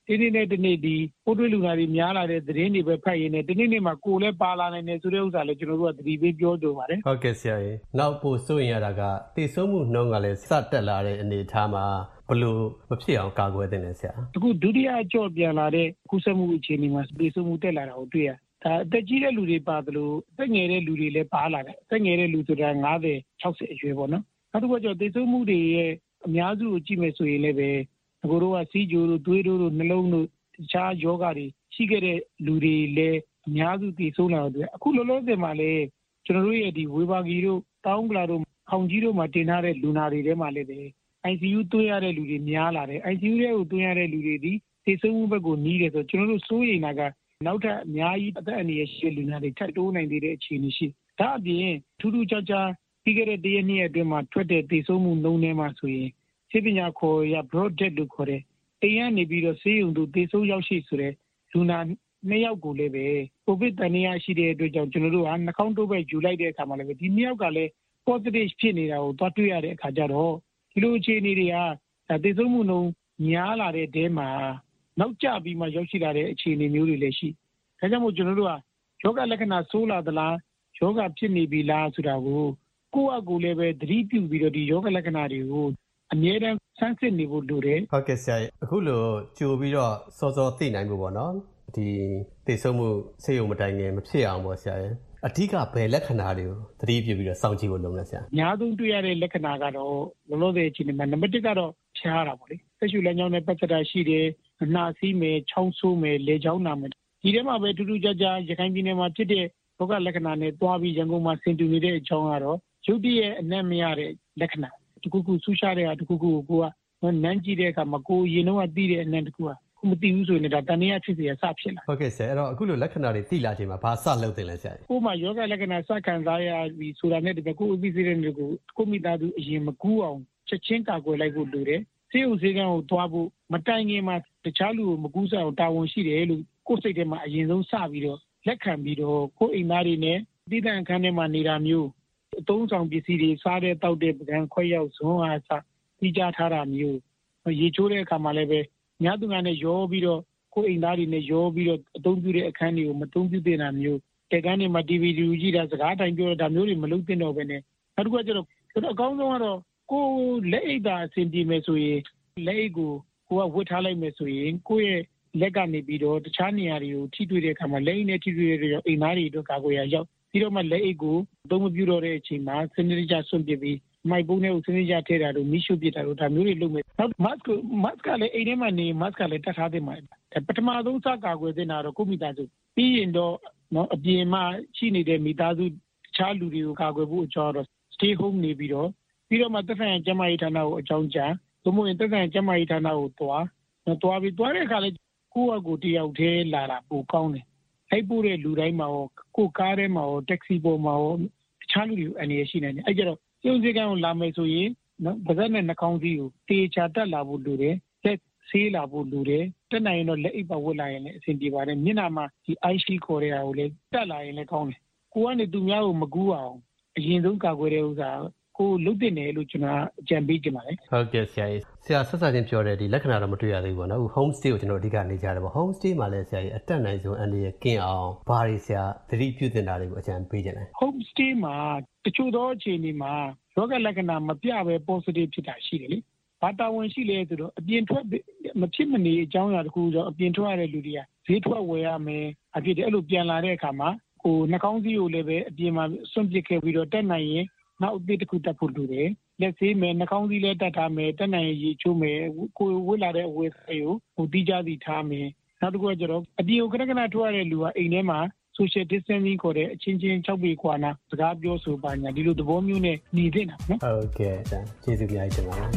ဒီနေ့နဲ့ဒီနေ့ဒီပိုးတွေ့လူနာတွေများလာတဲ့သတင်းတွေပဲဖတ်ရင်းနဲ့ဒီနေ့နေ့မှာကိုယ်လည်းပါလာနိုင်တယ်ဆိုတဲ့ဥစ္စာလည်းကျွန်တော်တို့ကသတိပေးပြောကြပါတယ်ဟုတ်ကဲ့ဆရာကြီးနောက်ပို့စိုးရင်ရတာကတည်ဆုံးမှုနှုန်းကလည်းစတက်လာတဲ့အနေအထားမှာဘလို့မဖြစ်အောင်ကာကွယ်သင့်တယ်ဆရာအခုဒုတိယအကြော့ပြန်လာတဲ့ကုသမှုအခြေအနေမှာတည်ဆုံးမှုတက်လာတာကိုတွေ့ရဒါအသက်ကြီးတဲ့လူတွေပါသလိုအသက်ငယ်တဲ့လူတွေလည်းပါလာတယ်အသက်ငယ်တဲ့လူဆိုတာ၅၀ ၆၀အရွယ်ပေါ့နော်နောက်တစ်ခုကကျတော့တည်ဆုံးမှုတွေရဲ့အများစုကိုကြည့်မယ်ဆိုရင်လည်းပဲအခုတော့ကစီးကြိုးတို့သွေးတို့တို့နှလုံးတို့တခြားယောဂတွေရှိခဲ့တဲ့လူတွေလည်းအများစုတည်ဆုံးလာတော့အခုလောလောဆယ်မှာလည်းကျွန်တော်တို့ရဲ့ဒီဝေဘာဂီတို့တောင်းကလာတို့ခေါင်ကြီးတို့မှာတင်ထားတဲ့လူနာတွေထဲမှာလည်းပဲ အိုင်စီယူ သွင်းရတဲ့လူတွေများလာတယ် အိုင်စီယူ ရဲ့ကိုသွင်းရတဲ့လူတွေဒီတည်ဆုံးမှုဘက်ကိုနီးတယ်ဆိုကျွန်တော်တို့စိုးရိမ်တာကနောက်ထပ်အများကြီးအသက်အန္တရာယ်ရှိတဲ့လူနာတွေထပ်တိုးနိုင်သေးတဲ့အခြေအနေရှိဒါအပြင်ထူးထူးခြားခြားပြီးခဲ့တဲ့တရက်နှစ်ရက်အတွင်းမှာထွက်တဲ့တည်ဆုံးမှုနှုန်းထဲမှာဆိုရင်ဆေးပညာခေါ်ရ broad death လို့ခေါ်တယ်အိမ်ကနေပြီးတော့ဆေးရုံတို့တည်ဆုံးရောက်ရှိဆိုတဲ့လူနာနှစ်ယောက်ကိုလည်းပဲကိုဗစ်တန်ရာရှိတဲ့အတွက်ကြောင့်ကျွန်တော်တို့ကနှာခေါင်းတိုးပဲယူလိုက်တဲ့အခါမှာလည်းဒီနှစ်ယောက်ကလည်း positive ဖြစ်နေတာကိုသွားတွေ့ရတဲ့အခါကျတော့ဒီလိုအခြေအနေတွေကတည်ဆုံးမှုနှုန်းများလာတဲ့တဲမှာနောက်ကျပြီးမှရောက်ရှိလာတဲ့အခြေအနေမျိုးတွေလည်းရှိဒါကြောင့်မို့ကျွန်တော်တို့ကယောဂလက္ခဏာဆိုးလာသလားယောဂဖြစ်နေပြီလားဆိုတာကိုကိုယ့်အကူလည်းပဲသတိပြုပြီးတော့ဒီယောဂလက္ခဏာတွေကိုအမြဲတမ်းစမ်းစစ်နေဖို့လိုတယ်ဟုတ်ကဲ့ဆရာအခုလိုကြိုပြီးတော့စောစောသိနိုင်ဖို့ပေါ့နော်ဒီသိဆုံးမှုဆေးရုံမတိုင်ခင်မဖြစ်အောင်ပေါ့ဆရာအဓိကဘယ်လက္ခဏာတွေကိုသတိပြုပြီးတော့စောင့်ကြည့်ဖို့လုပ်လဲဆရာအများဆုံးတွေ့ရတဲ့လက္ခဏာကတော့လောလောဆယ်အခြေအနေမှာနံပါတ်တစ်ကတော့ဖျားတာပေါ့လေဆက်ရှုလမ်းကြောင်းနဲ့ပတ်သက်တာရှိတယ်နှာစီးမယ်ချောင်းဆိုးမယ်လေချောင်းနာမယ်ဒီထဲမှာပဲထူးထူးခြားခြားရခိုင်ပြည်နယ်မှာဖြစ်တဲ့ဘောဂလက္ခဏာနဲ့တွားပြီးရန်ကုန်မှာဆင်တူနေတဲ့အကြောင်းကတော့ရုပ်တရက်အနက်မရတဲ့လက္ခဏာတခုခုဆူရှားတဲ့ဟာတခုခုကိုကနမ်းကြည့်တဲ့အခါမှာကိုရင်တော့သိတဲ့အနက်တခုကမသိဘူးဆိုရင်ဒါတဏှာဖြစ်စီရစဖြစ်လာဟုတ်ကဲ့ဆရာအဲ့တော့အခုလိုလက္ခဏာတွေသိလာချိန်မှာဘာစလုပ်တင်လဲဆရာကိုမှယောဂလက္ခဏာစခံစားရပြီးဆိုတာနဲ့တကယ်ကိုအသိစိတ်တွေကိုကိုမိသားစုအရင်မကူးအောင်ချက်ချင်းကာကွယ်လိုက်ဖို့လိုတယ်ဆေးဥဆေးကန်းကိုသွားဖို့မတိုင်ခင်မှာတခြားလူကိုမကူးစအောင်တာဝန်ရှိတယ်လို့ကိုယ်စိတ်ထဲမှာအရင်ဆုံးစပြီးတော့လက်ခံပြီးတော့ကိုယ်အိမ်သားတွေနဲ့တည်တံ့အခန်းထဲမှာနေတာမျိုးအသုံးဆောင်ပစ္စည်းတွေစားတဲ့တောက်တဲ့ပကံခွက်ရောက်ဇွန်အားစပြီးကြထားတာမျိုးရေချိုးတဲ့အခါမှာလည်းပဲညသူငါနဲ့ရောပြီးတော့ကိုယ်အိမ်သားတွေနဲ့ရောပြီးတော့အသုံးပြုတဲ့အခန်းတွေကိုမသုံးပြုသင့်တာမျိုးတဲကန်းတွေမှာ တီဗီ လူကြည့်တာစကားတိုင်းပြောတာမျိုးတွေမလုပ်သင့်တော့ဘဲနဲ့နောက်တစ်ခုကကျတော့အကောင်းဆုံးကတော့ကိုယ်လက်အိတ်သာအဆင်ပြေမယ်ဆိုရင်လက်အိတ်ကိုကိုကဝတ်ထားလိုက်မယ်ဆိုရင်ကိုယ့်ရဲ့လက်ကနေပြီးတော့တခြားနေရာတွေကိုထိတွေ့တဲ့အခါမှာလက်အိတ်နဲ့ထိတွေ့တဲ့အခါအိမ်သားတွေအတွက်ကာကွယ်ရရောက်ပြီးတော့မှလက်အိတ်ကိုသုံးမပြုတော့တဲ့အချိန်မှာစနစ်တကျဆွန့်ပစ်ပြီးမိုက်ပုံးနဲ့စနစ်တကျထည့်တာတို့မီးရှို့ပစ်တာတို့ဒါမျိုးတွေလုပ်မယ်နောက် mask mask ကလည်းအိမ်ထဲမှာနေ mask ကလည်းတတ်ထားသင့်ပါတယ်ပထမဆုံးစကာကွယ်သင့်တာတော့ကိုမိသားစုပြီးရင်တော့နော်အပြင်မှာရှိနေတဲ့မိသားစုတခြားလူတွေကိုကာကွယ်ဖို့အကြောင်းတော့ stay home နေပြီးတော့ပြီးတော့မှသက်ဆိုင်ရာကျန်းမာရေးဌာနကိုအကြောင်းကြားသို့မဟုတ်ရင်သက်ဆိုင်ရာကျန်းမာရေးဌာနကိုတွားတွားပြီးတွားတဲ့အခါလည်းကိုယ့်အကူတယောက်တည်းလာတာပိုကောင်းတယ်အဲ့ပို့တဲ့လူတိုင်းမှာရောကိုကားထဲမှာရောတက္ကစီပေါ်မှာရောတခြားလူတွေအနေနဲ့ရှိနေတယ်အဲ့ကြတော့ကျုံစည်းကန်းကိုလာမယ်ဆိုရင်နော်ပါးစပ်နဲ့နှာခေါင်းစည်းကိုတေချာတက်လာဖို့လိုတယ်လက်ဆေးလာဖို့လိုတယ်တက်နိုင်ရင်တော့လက်အိပ်ပါဝတ်လာရင်လည်းအဆင်ပြေပါတယ်မျက်နှာမှာဒီ eye shield ခေါ်တဲ့ဟာကိုလည်းတက်လာရင်လည်းကောင်းတယ်ကိုကနေသူများကိုမကူးအောင်အရင်ဆုံးကာကွယ်တဲ့ဥစ္စာကိုလုတ်တင်တယ်လို့ကျွန်တော်အကြံပေးချင်ပါတယ်ဟုတ်ကဲ့ဆရာကြီးဆရာဆက်ဆက်ချင်းပြောတဲ့ဒီလက္ခဏာတော့မတွေ့ရသေးဘူးပေါ့နော် home stay ကိုကျွန်တော်အဓိကနေကြတယ်ပေါ့ home stay မှာလည်းဆရာကြီးအတက်နိုင်ဆုံးအန္တရာယ်ကင်းအောင်ဘာတွေဆရာသတိပြုသင့်တာတွေကိုအကြံပေးချင်တယ် home stay မှာတချို့သောအခြေအနေမှာယောဂလက္ခဏာမပြဘဲ positive ဖြစ်တာရှိတယ်လေဘာတာဝန်ရှိလဲဆိုတော့အပြင်ထွက်မဖြစ်မနေအကြောင်းအရာတခုကြောင့်အပြင်ထွက်ရတဲ့လူတွေကဈေးထွက်ဝယ်ရမယ်အဖြစ်တယ်အဲ့လိုပြန်လာတဲ့အခါမှာဟိုနှာခေါင်းစည်းကိုလည်းပဲအပြင်မှာစွန့်ပစ်ခဲ့ပြီးတော့တက်နိုင်ရင်နောက်အသစ်တစ်ခုတက်ဖို့လိုတယ်လက်ဆေးမယ်နှာခေါင်းစည်းလည်းတက်ထားမယ်တက်နိုင်ရင်ရေချိုးမယ်ကိုဝတ်လာတဲ့အဝတ်အကိုဟိုတီးကြစီထားမယ်နောက်တစ်ခုကကျတော့အပြင်ကိုခဏခဏထွက်ရတဲ့လူကအိမ်ထဲမှာ social distancing ခေါ်တဲ့အချင်းချင်း၆ပေခွာနာစကားပြောဆိုပါညာဒီလိုသဘောမျိုးနဲ့နေသင့်တာနော်ဟုတ်ကဲ့ဆရာကျေးဇူးများတင်ပါတယ်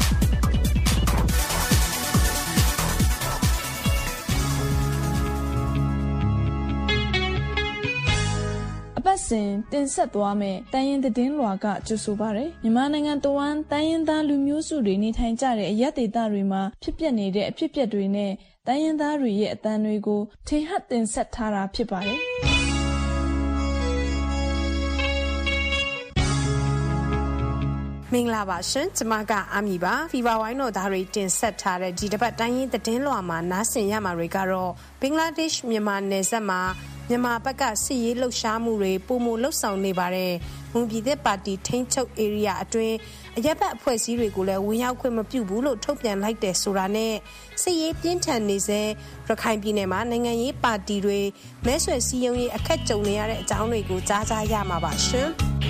ပတ်စဉ်တင်ဆက်သွားမယ်တိုင်းရင်းသတင်းလွှာကကြိုဆိုပါရယ်မြန်မာနိုင်ငံတဝန်းတိုင်းရင်းသားလူမျိုးစုတွေနေထိုင်ကြတဲ့အရပ်ဒေသတွေမှာဖြစ်ပျက်နေတဲ့အဖြစ်အပျက်တွေနဲ့တိုင်းရင်းသားတွေရဲ့အသံတွေကိုထင်ဟပ်တင်ဆက်ထားတာဖြစ်ပါတယ်မင်္ဂလာပါရှင်ကျမကအာမီပါဖီဗာဝိုင်းတော်သားတွေတင်ဆက်ထားတဲ့ဒီတစ်ပတ်တိုင်းရင်းသတင်းလွှာမှာနားဆင်ရမှာတွေကတော့ဘင်္ဂလားဒေ့ရှ်မြန်မာနယ်စပ်မှာမြန်မာဘက်ကစစ်ရေးလှုပ်ရှားမှုတွေပုံမလှုပ်ဆောင်နေပါတယ်မွန်ပြည်သက်ပါတီထိန်းချုပ် area အတွင်းအရက်ဘတ်အဖွဲ့အစည်းတွေကိုလည်းဝင်ရောက်ခွင့်မပြုဘူးလို့ထုတ်ပြန်လိုက်တယ်ဆိုတာနဲ့စစ်ရေးပြင်းထန်နေစေရခိုင်ပြည်နယ်မှာနိုင်ငံရေးပါတီတွေမဲဆွယ်စည်းရုံးရေးအခက်ကြုံနေရတဲ့အကြောင်းတွေကိုကြားကြားရမှာပါရှင်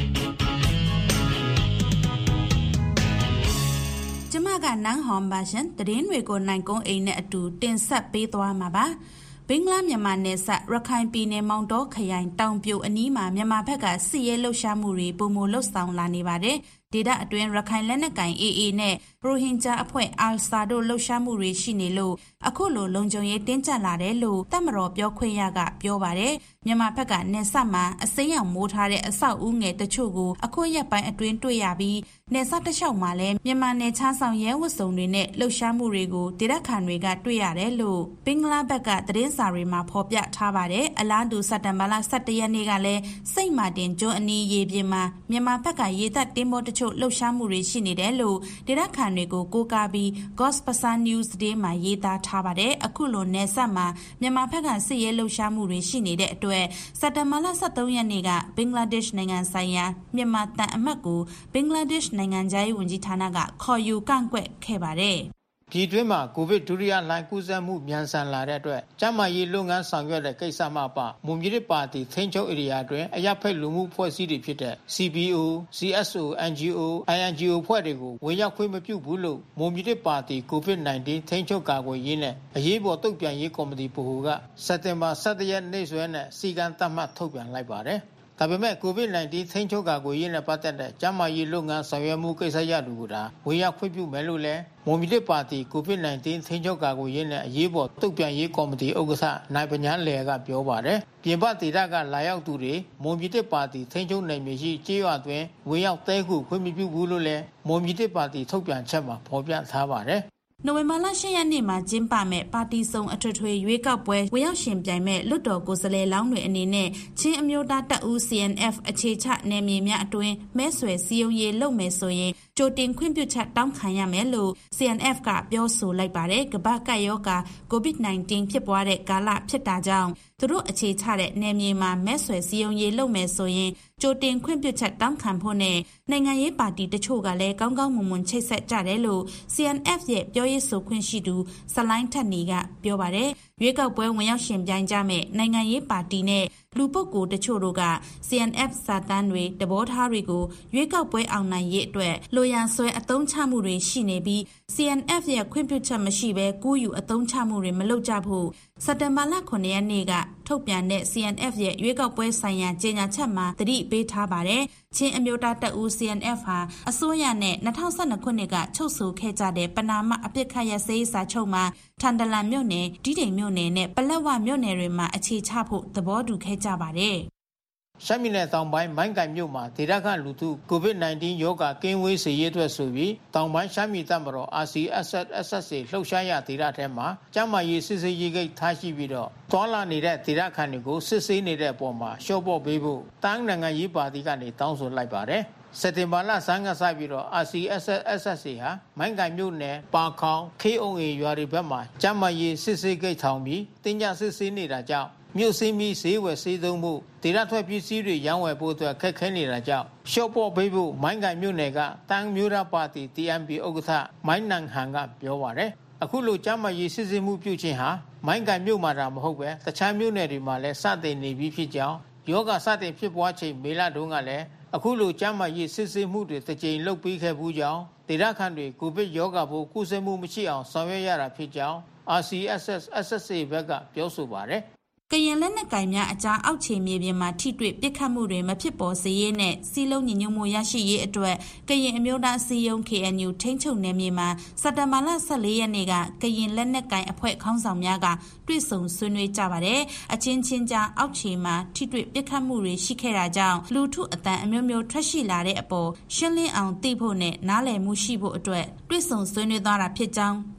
ကျမကနန်းဟွန်ပါရှင်တရင်တွေကိုနိုင်ကုန်းအိမ်နဲ့အတူတင်ဆက်ပေးသွားမှာပါဘင်္ဂလားမြန်မာနယ်စပ်ရခိုင်ပြည်နယ်မောင်တောခရိုင်တောင်ပြိုအနီးမှာမြန်မာဘက်ကစစ်ရေးလှုပ်ရှားမှုတွေပုံမလှုပ်ဆောင်လာနေပါတယ်ဒေသအတွင်းရခိုင်လက်နက်ကိုင် အေးအေး နဲ့ရိုဟင်ဂျာအဖွဲ့အာလ်ဆာတို့လှုပ်ရှားမှုတွေရှိနေလို့အခုလိုလုံခြုံရေးတင်းကျပ်လာတယ်လို့တပ်မတော်ပြောခွင့်ရကပြောပါတယ်မြန်မာဘက်ကနေဆက်မှာအစိမ်းရောင်မိုးထားတဲ့အဆောက်အဦငယ်တချို့ကိုအခုရက်ပိုင်းအတွင်းတွေ့ရပြီးနေဆက်တလျှောက်မှာလည်းမြန်မာနယ်ခြားဆောင်ရဲဝတ်စုံတွေနဲ့လှုပ်ရှားမှုတွေကိုဒေသခံတွေကတွေ့ရတယ်လို့ဘင်္ဂလားဘက်ကသတင်းစာတွေမှာဖော်ပြထားပါတယ်အလားတူစက်တင်ဘာလ၁၁ရက်နေ့ကလည်းစိတ်မာတင်ကျွန်းအနီးရေပြင်မှာမြန်မာဘက်ကရေတပ်တင်းမောတချို့လှုပ်ရှားမှုတွေရှိနေတယ်လို့ဒေသခံတွေကိုကိုးကားပြီး Gospasa News သတင်းမှာရေးသားထားပါတယ်အခုလိုနယ်စပ်မှာမြန်မာဘက်ကစစ်ရေးလှုပ်ရှားမှုတွေရှိနေတဲ့အတွက်စက်တင်ဘာလ၁၃ရက်နေ့ကဘင်္ဂလားဒေ့ရှ်နိုင်ငံဆိုင်ရာမြန်မာတန်အမတ်ကိုဘင်္ဂလားဒေ့ရှ်နိုင်ငံခြားရေးဝန်ကြီးဌာနကခေါ်ယူကန့်ကွက်ခဲ့ပါတယ်ဒီတွင်းမှာကိုဗစ်ဒုတိယလှိုင်းကူးစက်မှုမြန်ဆန်လာတဲ့အတွက်ကျန်းမာရေးလုပ်ငန်းဆောင်ရွက်တဲ့ကိစ္စမှပမွန်ပြည်သစ်ပါတီထိန်းချုပ်ဧရိယာတွင်အရပ်ဖက်လူမှုဖွဲ့စည်းတွေဖြစ်တဲ့ စီ ဘီ အို စီ အက်စ် အို အန် ဂျီ အို အိုင် အန် ဂျီ အို ဖွဲ့တွေကိုဝင်ရောက်ခွင့်မပြုဘူးလို့မွန်ပြည်သစ်ပါတီကိုဗစ်၁၉ထိန်းချုပ်ကာကွယ်ရေးနဲ့အရေးပေါ်တုံ့ပြန်ရေးကော်မတီဗဟိုကစက်တင်ဘာ၁၁ရက်နေ့စွဲနဲ့စီကံသတ်မှတ်ထုတ်ပြန်လိုက်ပါတယ်ဒါပေမဲ့ကိုဗစ်၁၉ထိန်းချုပ်ကာကွယ်ရေးနဲ့ပတ်သက်တဲ့ကျန်းမာရေးလုပ်ငန်းဆောင်ရွက်မှုကိစ္စရပ်တွေကိုဒါဝင်ရောက်ခွင့်ပြုမယ်လို့လည်းမွန်ပြည်သစ်ပါတီကိုဗစ်၁၉ထိန်းချုပ်ကာကွယ်ရေးနဲ့အရေးပေါ်တုံ့ပြန်ရေးကော်မတီဥက္ကဋ္ဌနိုင်ပညာလယ်ကပြောပါတယ်ပြင်ပဒေသကလာရောက်သူတွေမွန်ပြည်သစ်ပါတီထိန်းချုပ်နယ်မြေရှိကျေးရွာတွင်ဝင်ရောက်တဲခုခွင့်မပြုဘူးလို့လည်းမွန်ပြည်သစ်ပါတီထုတ်ပြန်ချက်မှာဖော်ပြထားပါတယ်နိုဝင်ဘာလ၈ရက်နေ့မှာကျင်းပမဲ့ပါတီစုံအထွေထွေရွေးကောက်ပွဲဝင်ရောက်ရှင်ပြိုင်မဲ့လွတ်တော်ကိုယ်စားလှယ်လောင်းတွေအနေနဲ့ချင်းအမျိုးသားတပ်ဦး စီ အန် အက်ဖ် အခြေချနယ်မြေများအတွင်းမဲဆွယ်စည်းရုံးရေးလုပ်မယ်ဆိုရင်ကြိုတင်ခွင့်ပြုချက်တောင်းခံရမယ်လို့ စီ အန် အက်ဖ် ကပြောဆိုလိုက်ပါတယ်ကမ္ဘာ့ကပ်ရောဂါ ကိုဗစ်၁၉ဖြစ်ပွားတဲ့ကာလဖြစ်တာကြောင့်သူတို့အခြေချတဲ့နယ်မြေမှာမဲဆွယ်စည်းရုံးရေးလုပ်မယ်ဆိုရင်ကြိုတင်ခွင့်ပြုချက်တောင်းခံဖို့နဲ့နိုင်ငံရေးပါတီတချို့ကလည်းကောင်းကောင်းမွန်မွန်ချိတ်ဆက်ကြတယ်လို့ စီ အန် အက်ဖ် ရဲ့ပြောရေးဆိုခွင့်ရှိသူဆလိုင်းထက်နီကပြောပါတယ်ရွေးကောက်ပွဲဝင်ရောက်ရှင်ပြိုင်ကြမဲ့နိုင်ငံရေးပါတီနဲ့လူပုဂ္ဂိုလ်တချို့တို့က စီ အန် အက်ဖ် စာတမ်းတွေတဘောထားတွေကိုရွေးကောက်ပွဲအောင်နိုင်ရေးအတွက်လိုရန်ဆွဲအသုံးချမှုတွေရှိနေပြီး စီ အန် အက်ဖ် ရဲ့ခွင့်ပြုချက်မရှိဘဲကူးယူအသုံးချမှုတွေမလုပ်ကြဖို့စက်တင်ဘာလခုနှစ်ရက်နေ့ကထုတ်ပြန်တဲ့ စီ အန် အက်ဖ် ရဲ့ရွေးကောက်ပွဲဆိုင်ရာကြေညာချက်မှာသတိပေးထားပါတယ်ချင်းအမျိုးသားတပ်ဦး စီ အန် အက်ဖ် ဟာအစိုးရနဲ့၂၀၁၂ခုနှစ်ကချုပ်ဆိုခဲ့ကြတဲ့ပနာမအပစ်ခတ်ရပ်စဲရေးစာချုပ်မှာထန်တလန်မြို့နယ်ဒီတိန်မြို့နယ်နဲ့ပလက်ဝမြို့နယ်တွေမှာအခြေချဖို့သဘောတူခဲ့ကြပါတယ်ရှမ်းပြည်နယ်တောင်ပိုင်းမိုင်းကိုင်မြို့မှာဒေသခံလူထုကိုဗစ်၁၉ရောဂါကင်းဝေးစေရေးအတွက်ဆိုပြီးတောင်ပိုင်းရှမ်းပြည်တပ်မတော် အာ စီ အက်စ် အက်စ် အက်စ် လှုပ်ရှားရဒေသထဲမှာကျန်းမာရေးစစ်ဆေးရေးဂိတ်ထားရှိပြီးတော့တွာလာနေတဲ့ဒေသခံတွေကိုစစ်ဆေးနေတဲ့အပေါ်မှာရှော့ပေါ့ပေးဖို့တန်းနိုင်ငံရေးပါတီကနေတောင်းဆိုလိုက်ပါတယ်စက်တင်ဘာလဆန်းကစပြီးတော့ အာ စီ အက်စ် အက်စ် ဟာမိုင်းကိုင်မြို့နယ်ပါခေါင် ခေးအုံအေရွာတွေဘက်မှာကျန်းမာရေးစစ်ဆေးဂိတ်ထောင်ပြီးတင်ကြစစ်ဆေးနေတာကြောင့်မြို့စင်းမီဈေးဝယ်ဈေးသုံးမှုဒေသထွက်ပစ္စည်းတွေရောင်းဝယ်ဖို့အတွက်ခက်ခဲနေတာကြောင့်ရှော့ပေါ့ပေးဖို့မိုင်းကိုင်မြို့နယ်ကတန်းမျိုးသားပါတီ တီ အမ် ပီ ဥက္ကဋ္ဌမိုင်းနန်ဟန်ကပြောပါတယ်အခုလိုကျန်းမာရေးစစ်ဆေးမှုပြုခြင်းဟာမိုင်းကိုင်မြို့မှာတာမဟုတ်ပဲတခြားမြို့နယ်တွေမှာလည်းစတင်နေပြီးဖြစ်ကြောင်းယောဂစတင်ဖြစ်ပွားချိန်မေလတုန်းကလည်းအခုလိုကျန်းမာရေးစစ်ဆေးမှုတွေတစ်ကြိမ်လုပ်ပေးခဲ့ဘူးကြောင်းဒေသခံတွေကိုဗစ်ရောဂါပိုးကူးစက်မှုမရှိအောင်ဆောင်ရွက်ရတာဖြစ်ကြောင်း အာ စီ အက်စ် အက်စ် ဘက်ကပြောဆိုပါတယ်ကရင်လက်နက်ကိုင်များအကြားအောက်ခြေမြေပြင်မှာထိတွေ့ပစ်ခတ်မှုတွေမဖြစ်ပေါ်စေရေးနဲ့စီးလုံးညီညွတ်မှုရရှိရေးအတွက်ကရင်အမျိုးသားစီယုံ ကေအန်ယူ ထိန်းချုပ်နယ်မြေမှာစက်တင်ဘာလ၁၄ရက်နေ့ကကရင်လက်နက်ကိုင်အဖွဲ့ခေါင်းဆောင်များကတွေ့ဆုံဆွေးနွေးကြပါတယ်။အချင်းချင်းကြားအောက်ခြေမှာထိတွေ့ပစ်ခတ်မှုတွေရှိခဲ့တာကြောင့်လူထုအတန်အမျိုးမျိုးထွက်ရှိလာတဲ့အပေါ်ရှင်းလင်းအောင်သိဖို့နဲ့နားလည်မှုရှိဖို့အတွက်တွေ့ဆုံဆွေးနွေးသွားတာဖြစ်ကြောင်း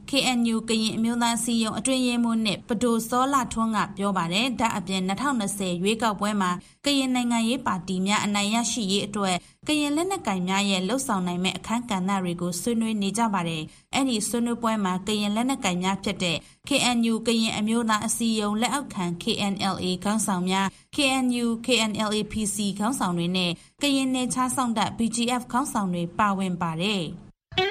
ကေအန်ယူ ကရင်အမျိုးသားအစည်းအရုံးအတွင်းရေးမှူးနဲ့ပဒိုစောလထွန်းကပြောပါတယ်။ဒါအပြင်၂၀၂၀ရွေးကောက်ပွဲမှာကရင်နိုင်ငံရေးပါတီများအနိုင်ရရှိရေးအတွက်ကရင်လက်နက်ကိုင်များရဲ့လှုပ်ဆောင်နိုင်မဲ့အခမ်းကဏ္ဍတွေကိုဆွေးနွေးနေကြပါတယ်။အဲ့ဒီဆွေးနွေးပွဲမှာကရင်လက်နက်ကိုင်များဖြစ်တဲ့ ကေအန်ယူ ကရင်အမျိုးသားအစည်းအရုံးလက်အောက်ခံ ကေအန်အယ်အေ ခေါင်းဆောင်များ ကေအန်ယူ ကေအန်အယ်အေ ပီ စီ ခေါင်းဆောင်တွေနဲ့ကရင်နယ်ခြားစောင့်တပ် ဘီ ဂျီ အက်ဖ် ခေါင်းဆောင်တွေပါဝင်ပါတယ်။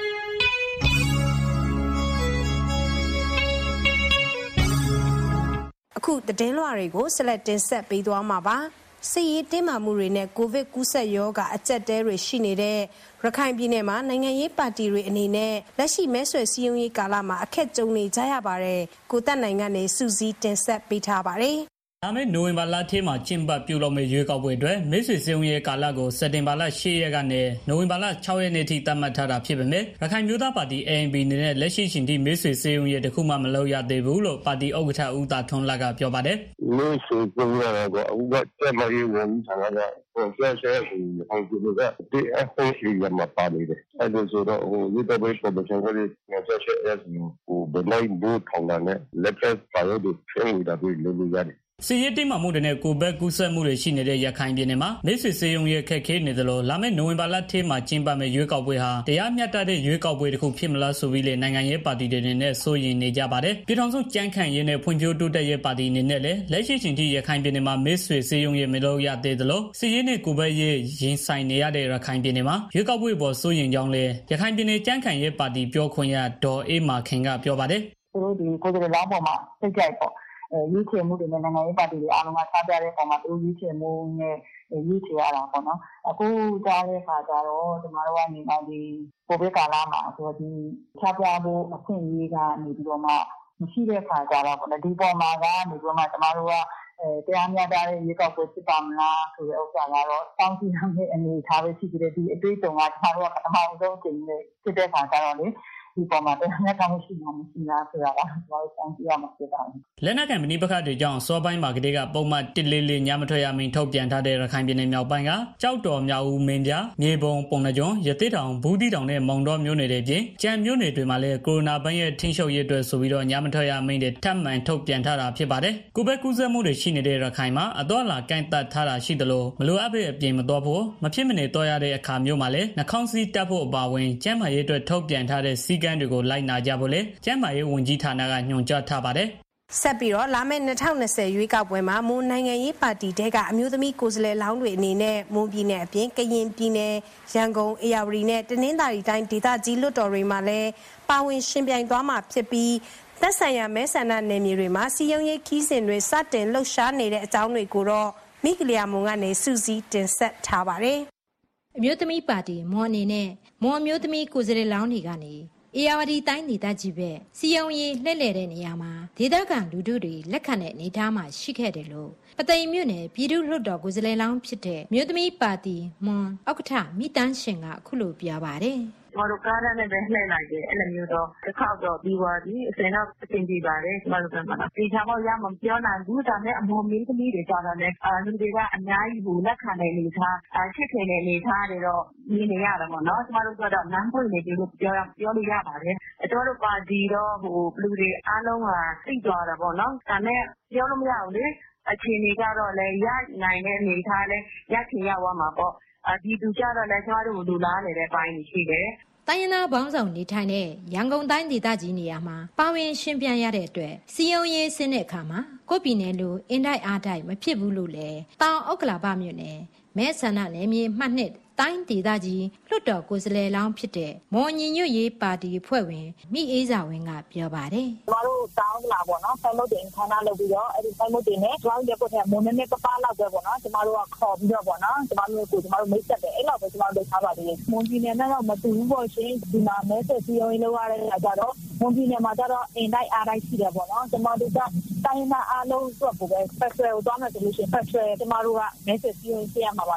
အခုသတင်းလွှာတွေကိုဆက်လက်တင်ဆက်ပေးသွားမှာပါ။စစ်ရေးတင်းမာမှုတွေနဲ့ကိုဗစ်ကူးစက်ရောဂါအကျက်တဲတွေရှိနေတဲ့ရခိုင်ပြည်နယ်မှာနိုင်ငံရေးပါတီတွေအနေနဲ့လက်ရှိမဲဆွယ်စည်းရုံးရေးကာလမှာအခက်ကြုံနေကြရပါတယ်။ကိုသက်နိုင်ကနေစူးစီးတင်ဆက်ပေးထားပါတယ်။ဒါမဲ့နိုဝင်ဘာလထဲမှာကျင်းပပြုလုပ်မယ့်ရွေးကောက်ပွဲအတွက်မဲဆွယ်စည်းရုံးရေးကာလကိုစက်တင်ဘာလ၈ရက်ကနေနိုဝင်ဘာလ၆ရက်နေ့ထိသတ်မှတ်ထားတာဖြစ်ပေမဲ့ရခိုင်မျိုးသားပါတီ အေ အန် ပီ အနေနဲ့လက်ရှိချိန်ထိမဲဆွယ်စည်းရုံးရေးတခုမှမလုပ်ရသေးဘူးလို့ပါတီဥက္ကဋ္ဌဦးသာထွန်းလကပြောပါတယ်။မဲဆွယ်စည်းရုံးရတော့အခုကကျမရေးဝန်ကြီးဌာနကပေါ်ပြဆက်ဟိုအောင်ကျလို့ကဒီအဖို့ရှိရမှာပါနေတယ်။အဲဒါဆိုတော့ဟိုဒီတော့ဘယ်ပေါ်ပချက်တွေငါချက်ချက်အဲ့ဟိုဘယ်လိုက်ဘူးထောင်းတာနဲ့လက်ဖက်ပါရတဲ့ဖျက်နေတာတွေလုပ်လို့ရတယ်စစ်ရေးတင်းမာမှုတွေနဲ့ကိုဗစ်ကူးစက်မှုတွေရှိနေတဲ့ရခိုင်ပြည်နယ်မှာမဲဆွယ်စည်းရုံးရေးခက်ခဲနေသလိုလာမယ့်နိုဝင်ဘာလထဲမှာကျင်းပမယ့်ရွေးကောက်ပွဲဟာတရားမျှတတဲ့ရွေးကောက်ပွဲတစ်ခုဖြစ်မလားဆိုပြီးလေနိုင်ငံရေးပါတီတွေနဲ့စိုးရိမ်နေကြပါတယ်။ပြည်ထောင်စုကြမ်းခန့်ရေးနဲ့ဖွံ့ဖြိုးတိုးတက်ရေးပါတီအနေနဲ့လည်းလက်ရှိချိန်ထိရခိုင်ပြည်နယ်မှာမဲဆွယ်စည်းရုံးရေးမလုပ်ရသေးသလိုစစ်ရေးနဲ့ကိုဗစ်ရေးရင်ဆိုင်နေရတဲ့ရခိုင်ပြည်နယ်မှာရွေးကောက်ပွဲပေါ်စိုးရိမ်ကြောင်းလေရခိုင်ပြည်နယ်ကြမ်းခန့်ရေးပါတီပြောခွင့်ရဒေါ်အေးမာခင်ကပြောပါတယ်။သူတို့ဒီကိုယ်စားလှယ်လောင်းပေါ်မှာစိတ်ကြိုက်ပေါ့ရွေးချယ်မှုတွေနဲ့နိုင်ငံရေးပါတီတွေအားလုံးကစားပြတဲ့ပုံမှာသူရွေးချယ်မှုနဲ့ရွေးချယ်ရတာပေါ့နော်အခုကြားတဲ့ခါကျတော့ကျမတို့ကနေတော့ဒီကိုဗစ်ကာလမှာဆိုတော့ဒီချပြဖို့အခွင့်အရေးကနေပြီးတော့မှမရှိတဲ့ခါကျတော့ပေါ့နော်ဒီပုံမှာကနေပြီးတော့မှကျမတို့ကအဲတရားမျှတတဲ့ရေကောက်ပွဲဖြစ်ပါမလားဆိုတဲ့ဥစ္စာကတော့စောင့်ကြည့်ရမယ့်အနေအထားပဲရှိကြတယ်ဒီအတွေ့အကြုံကကျမတို့ကပထမဆုံးအကြိမ်နဲ့ဖြစ်တဲ့ခါကျတော့လေဒီပေါ်မှာတရားမျှတမှုရှိမှမရှိလားဆိုတာကကျမတို့စောင့်ကြည့်ရမှာဖြစ်ပါတယ်လက်နက်ကန်မဏိပခတ်တွေကြောင့်စောပိုင်းမှာကတည်းကပုံမှန်တစ်လေးလေးညမထွက်ရမင်းထုတ်ပြန်ထားတဲ့ရခိုင်ပြည်နယ်မြောက်ပိုင်းကကြောက်တော်မြောက်ဦးမင်းပြမြေပုံပုံနှကျွန်းရသေးတောင်ဘူးတီတောင်နဲ့မောင်တော်မြို့နယ်တွေပြင်ကြံမြို့နယ်တွေမှာလည်းကိုရိုနာဗိုင်းရပ်ထိန်းချုပ်ရေးအတွက်ဆိုပြီးတော့ညမထွက်ရမင်းတွေထပ်မံထုတ်ပြန်ထားတာဖြစ်ပါတယ်ကိုဗစ်ကူးစက်မှုတွေရှိနေတဲ့ရခိုင်မှာအတော့လာကန့်သက်ထားတာရှိသလိုမလိုအပ်တဲ့အပြင်မတော်ဖို့မဖြစ်မနေတော့ရတဲ့အခါမျိုးမှာလည်းနှာခေါင်းစည်းတပ်ဖို့အပါအဝင်ကျန်းမာရေးအတွက်ထုတ်ပြန်ထားတဲ့စီကံတွေကိုလိုက်နာကြဖို့လေကျန်းမာရေးဝန်ကြီးဌာနကညွှန်ကြားထားပါတယ်ဆက်ပြီးတော့လာမယ့်၂၀၂၀ရွေးကောက်ပွဲမှာမွန်နိုင်ငံရေးပါတီတဲကအမျိုးသမီးကိုယ်စားလှယ်လောင်းတွေအနေနဲ့မွန်ပြည်နယ်အပြင်ကရင်ပြည်နယ်ရန်ကုန်အေရဝတီနဲ့တနင်္သာရီတိုင်းဒေသကြီးလွှတ်တော်တွေမှာလည်းပါဝင်ရှင်ပြိုင်သွားမှာဖြစ်ပြီးသက်ဆိုင်ရာမဲဆန္ဒနယ်မြေတွေမှာစီယုံရေးခီးစဉ်တွေစတင်လှုပ်ရှားနေတဲ့အကြောင်းတွေကိုတော့မိကလျာမွန်ကနေစူးစီးတင်ဆက်ထားပါတယ်အမျိုးသမီးပါတီမွန်အနေနဲ့မွန်အမျိုးသမီးကိုယ်စားလှယ်လောင်းတွေကနေအေရဝတီတိုင်းဒေသကြီးပဲစီယုံရေးလှည့်လည်တဲ့နေရာမှာဒေသခံလူထုတွေလက်ခံတဲ့အနေအထားမှာရှိခဲ့တယ်လို့ပသိမ်မြို့နယ်ပြည်သူ့လွှတ်တော်ကိုယ်စားလှယ်လောင်းဖြစ်တဲ့မြို့သမီးပါတီမွန်ဥက္ကဋ္ဌမိတန်းရှင်ကအခုလိုပြောပါတယ်ကျမတို့ကားနဲ့ပဲလှည့်လိုက်တယ်အဲ့လိုမျိုးတော့တစ်ခေါက်တော့ပြီးသွားပြီအစင်တော့အဆင်ပြေပါတယ်ကျမတို့ကမှတော့ဒီချောင်းရမှမပြောနိုင်ဘူးဒါနဲ့အမော်မင်းသမီးတွေကြတော့လည်းအာလူတွေကအများကြီးဟိုလက်ခံတဲ့အနေထားအချစ်ခင်တဲ့အနေထားတွေတော့မြင်နေရတယ်ပေါ့နော်ကျမတို့ကတော့လမ်းပွင့်နေပြီလို့ပြောပြောလို့ရပါတယ်ကျမတို့ပါတီတော့ဟိုလူတွေအားလုံးကသိသွားတာပေါ့နော်ဒါနဲ့ပြောလို့မရဘူးလေအခြေအနေကြတော့လည်းရနိုင်တဲ့အနေထားလည်းရချင်ရသွားမှာပေါ့ဒီသူကြတော့လည်းကျမတို့လူလားနေတဲ့ပိုင်းရှိတယ်တိုင်းရင်းသားဘောင်းဆောင်နေထိုင်တဲ့ရန်ကုန်တိုင်းဒေသကြီးနေရာမှာပါဝင်ရှင်ပြန်ရတဲ့အတွက်စီယုံရေးဆင်းတဲ့အခါမှာကိုပြည်နယ်လိုအင်တိုက်အားတိုက်မဖြစ်ဘူးလို့လည်းတောင်ဥက္ကလာပမြို့နယ်မဲဆန္ဒနယ်မြေမှတ်နှစ်တိုင်းဒေသကြီးလွှတ်တော်ကိုယ်စားလှယ်လောင်းဖြစ်တဲ့မော်ညီညွတ်ရေးပါတီဖွဲ့ဝင်မိအေးစာဝင်းကပြောပါတယ်ကျမတို့တောင်းလာပေါ့နော်ဆိုင်မုတ်တင်ခန်းနာလုပ်ပြီးတော့အဲ့ဒီဆိုင်မုတ်တင်နဲ့ကျမတို့ရက်ကိုထဲမုံနဲ့ပပလောက်ပဲပေါ့နော်ကျမတို့ကခေါ်ပြီးတော့ပေါ့နော်ကျမတို့ကိုကျမတို့မိတ်ဆက်တယ်အဲ့လောက်ပဲကျမတို့ထားပါသေးတယ်မွန်ပြည်နယ်နဲ့တော့မတူဘူးပေါ့ရှင်ဒီမှာမဲဆက်စီရုံးလုပ်ရတဲ့အခါကျတော့မွန်ပြည်နယ်မှာကျတော့အင်တိုက်အားတိုက်ရှိတယ်ပေါ့နော်ကျမတို့ကတိုင်းသားအားလုံးအတွက်ကိုပဲ special ကိုသွားမယ်ဆိုလို့ရှိရင် special ကျမတို့ကမဲဆက်စီရုံးပြရမှာပါရှင်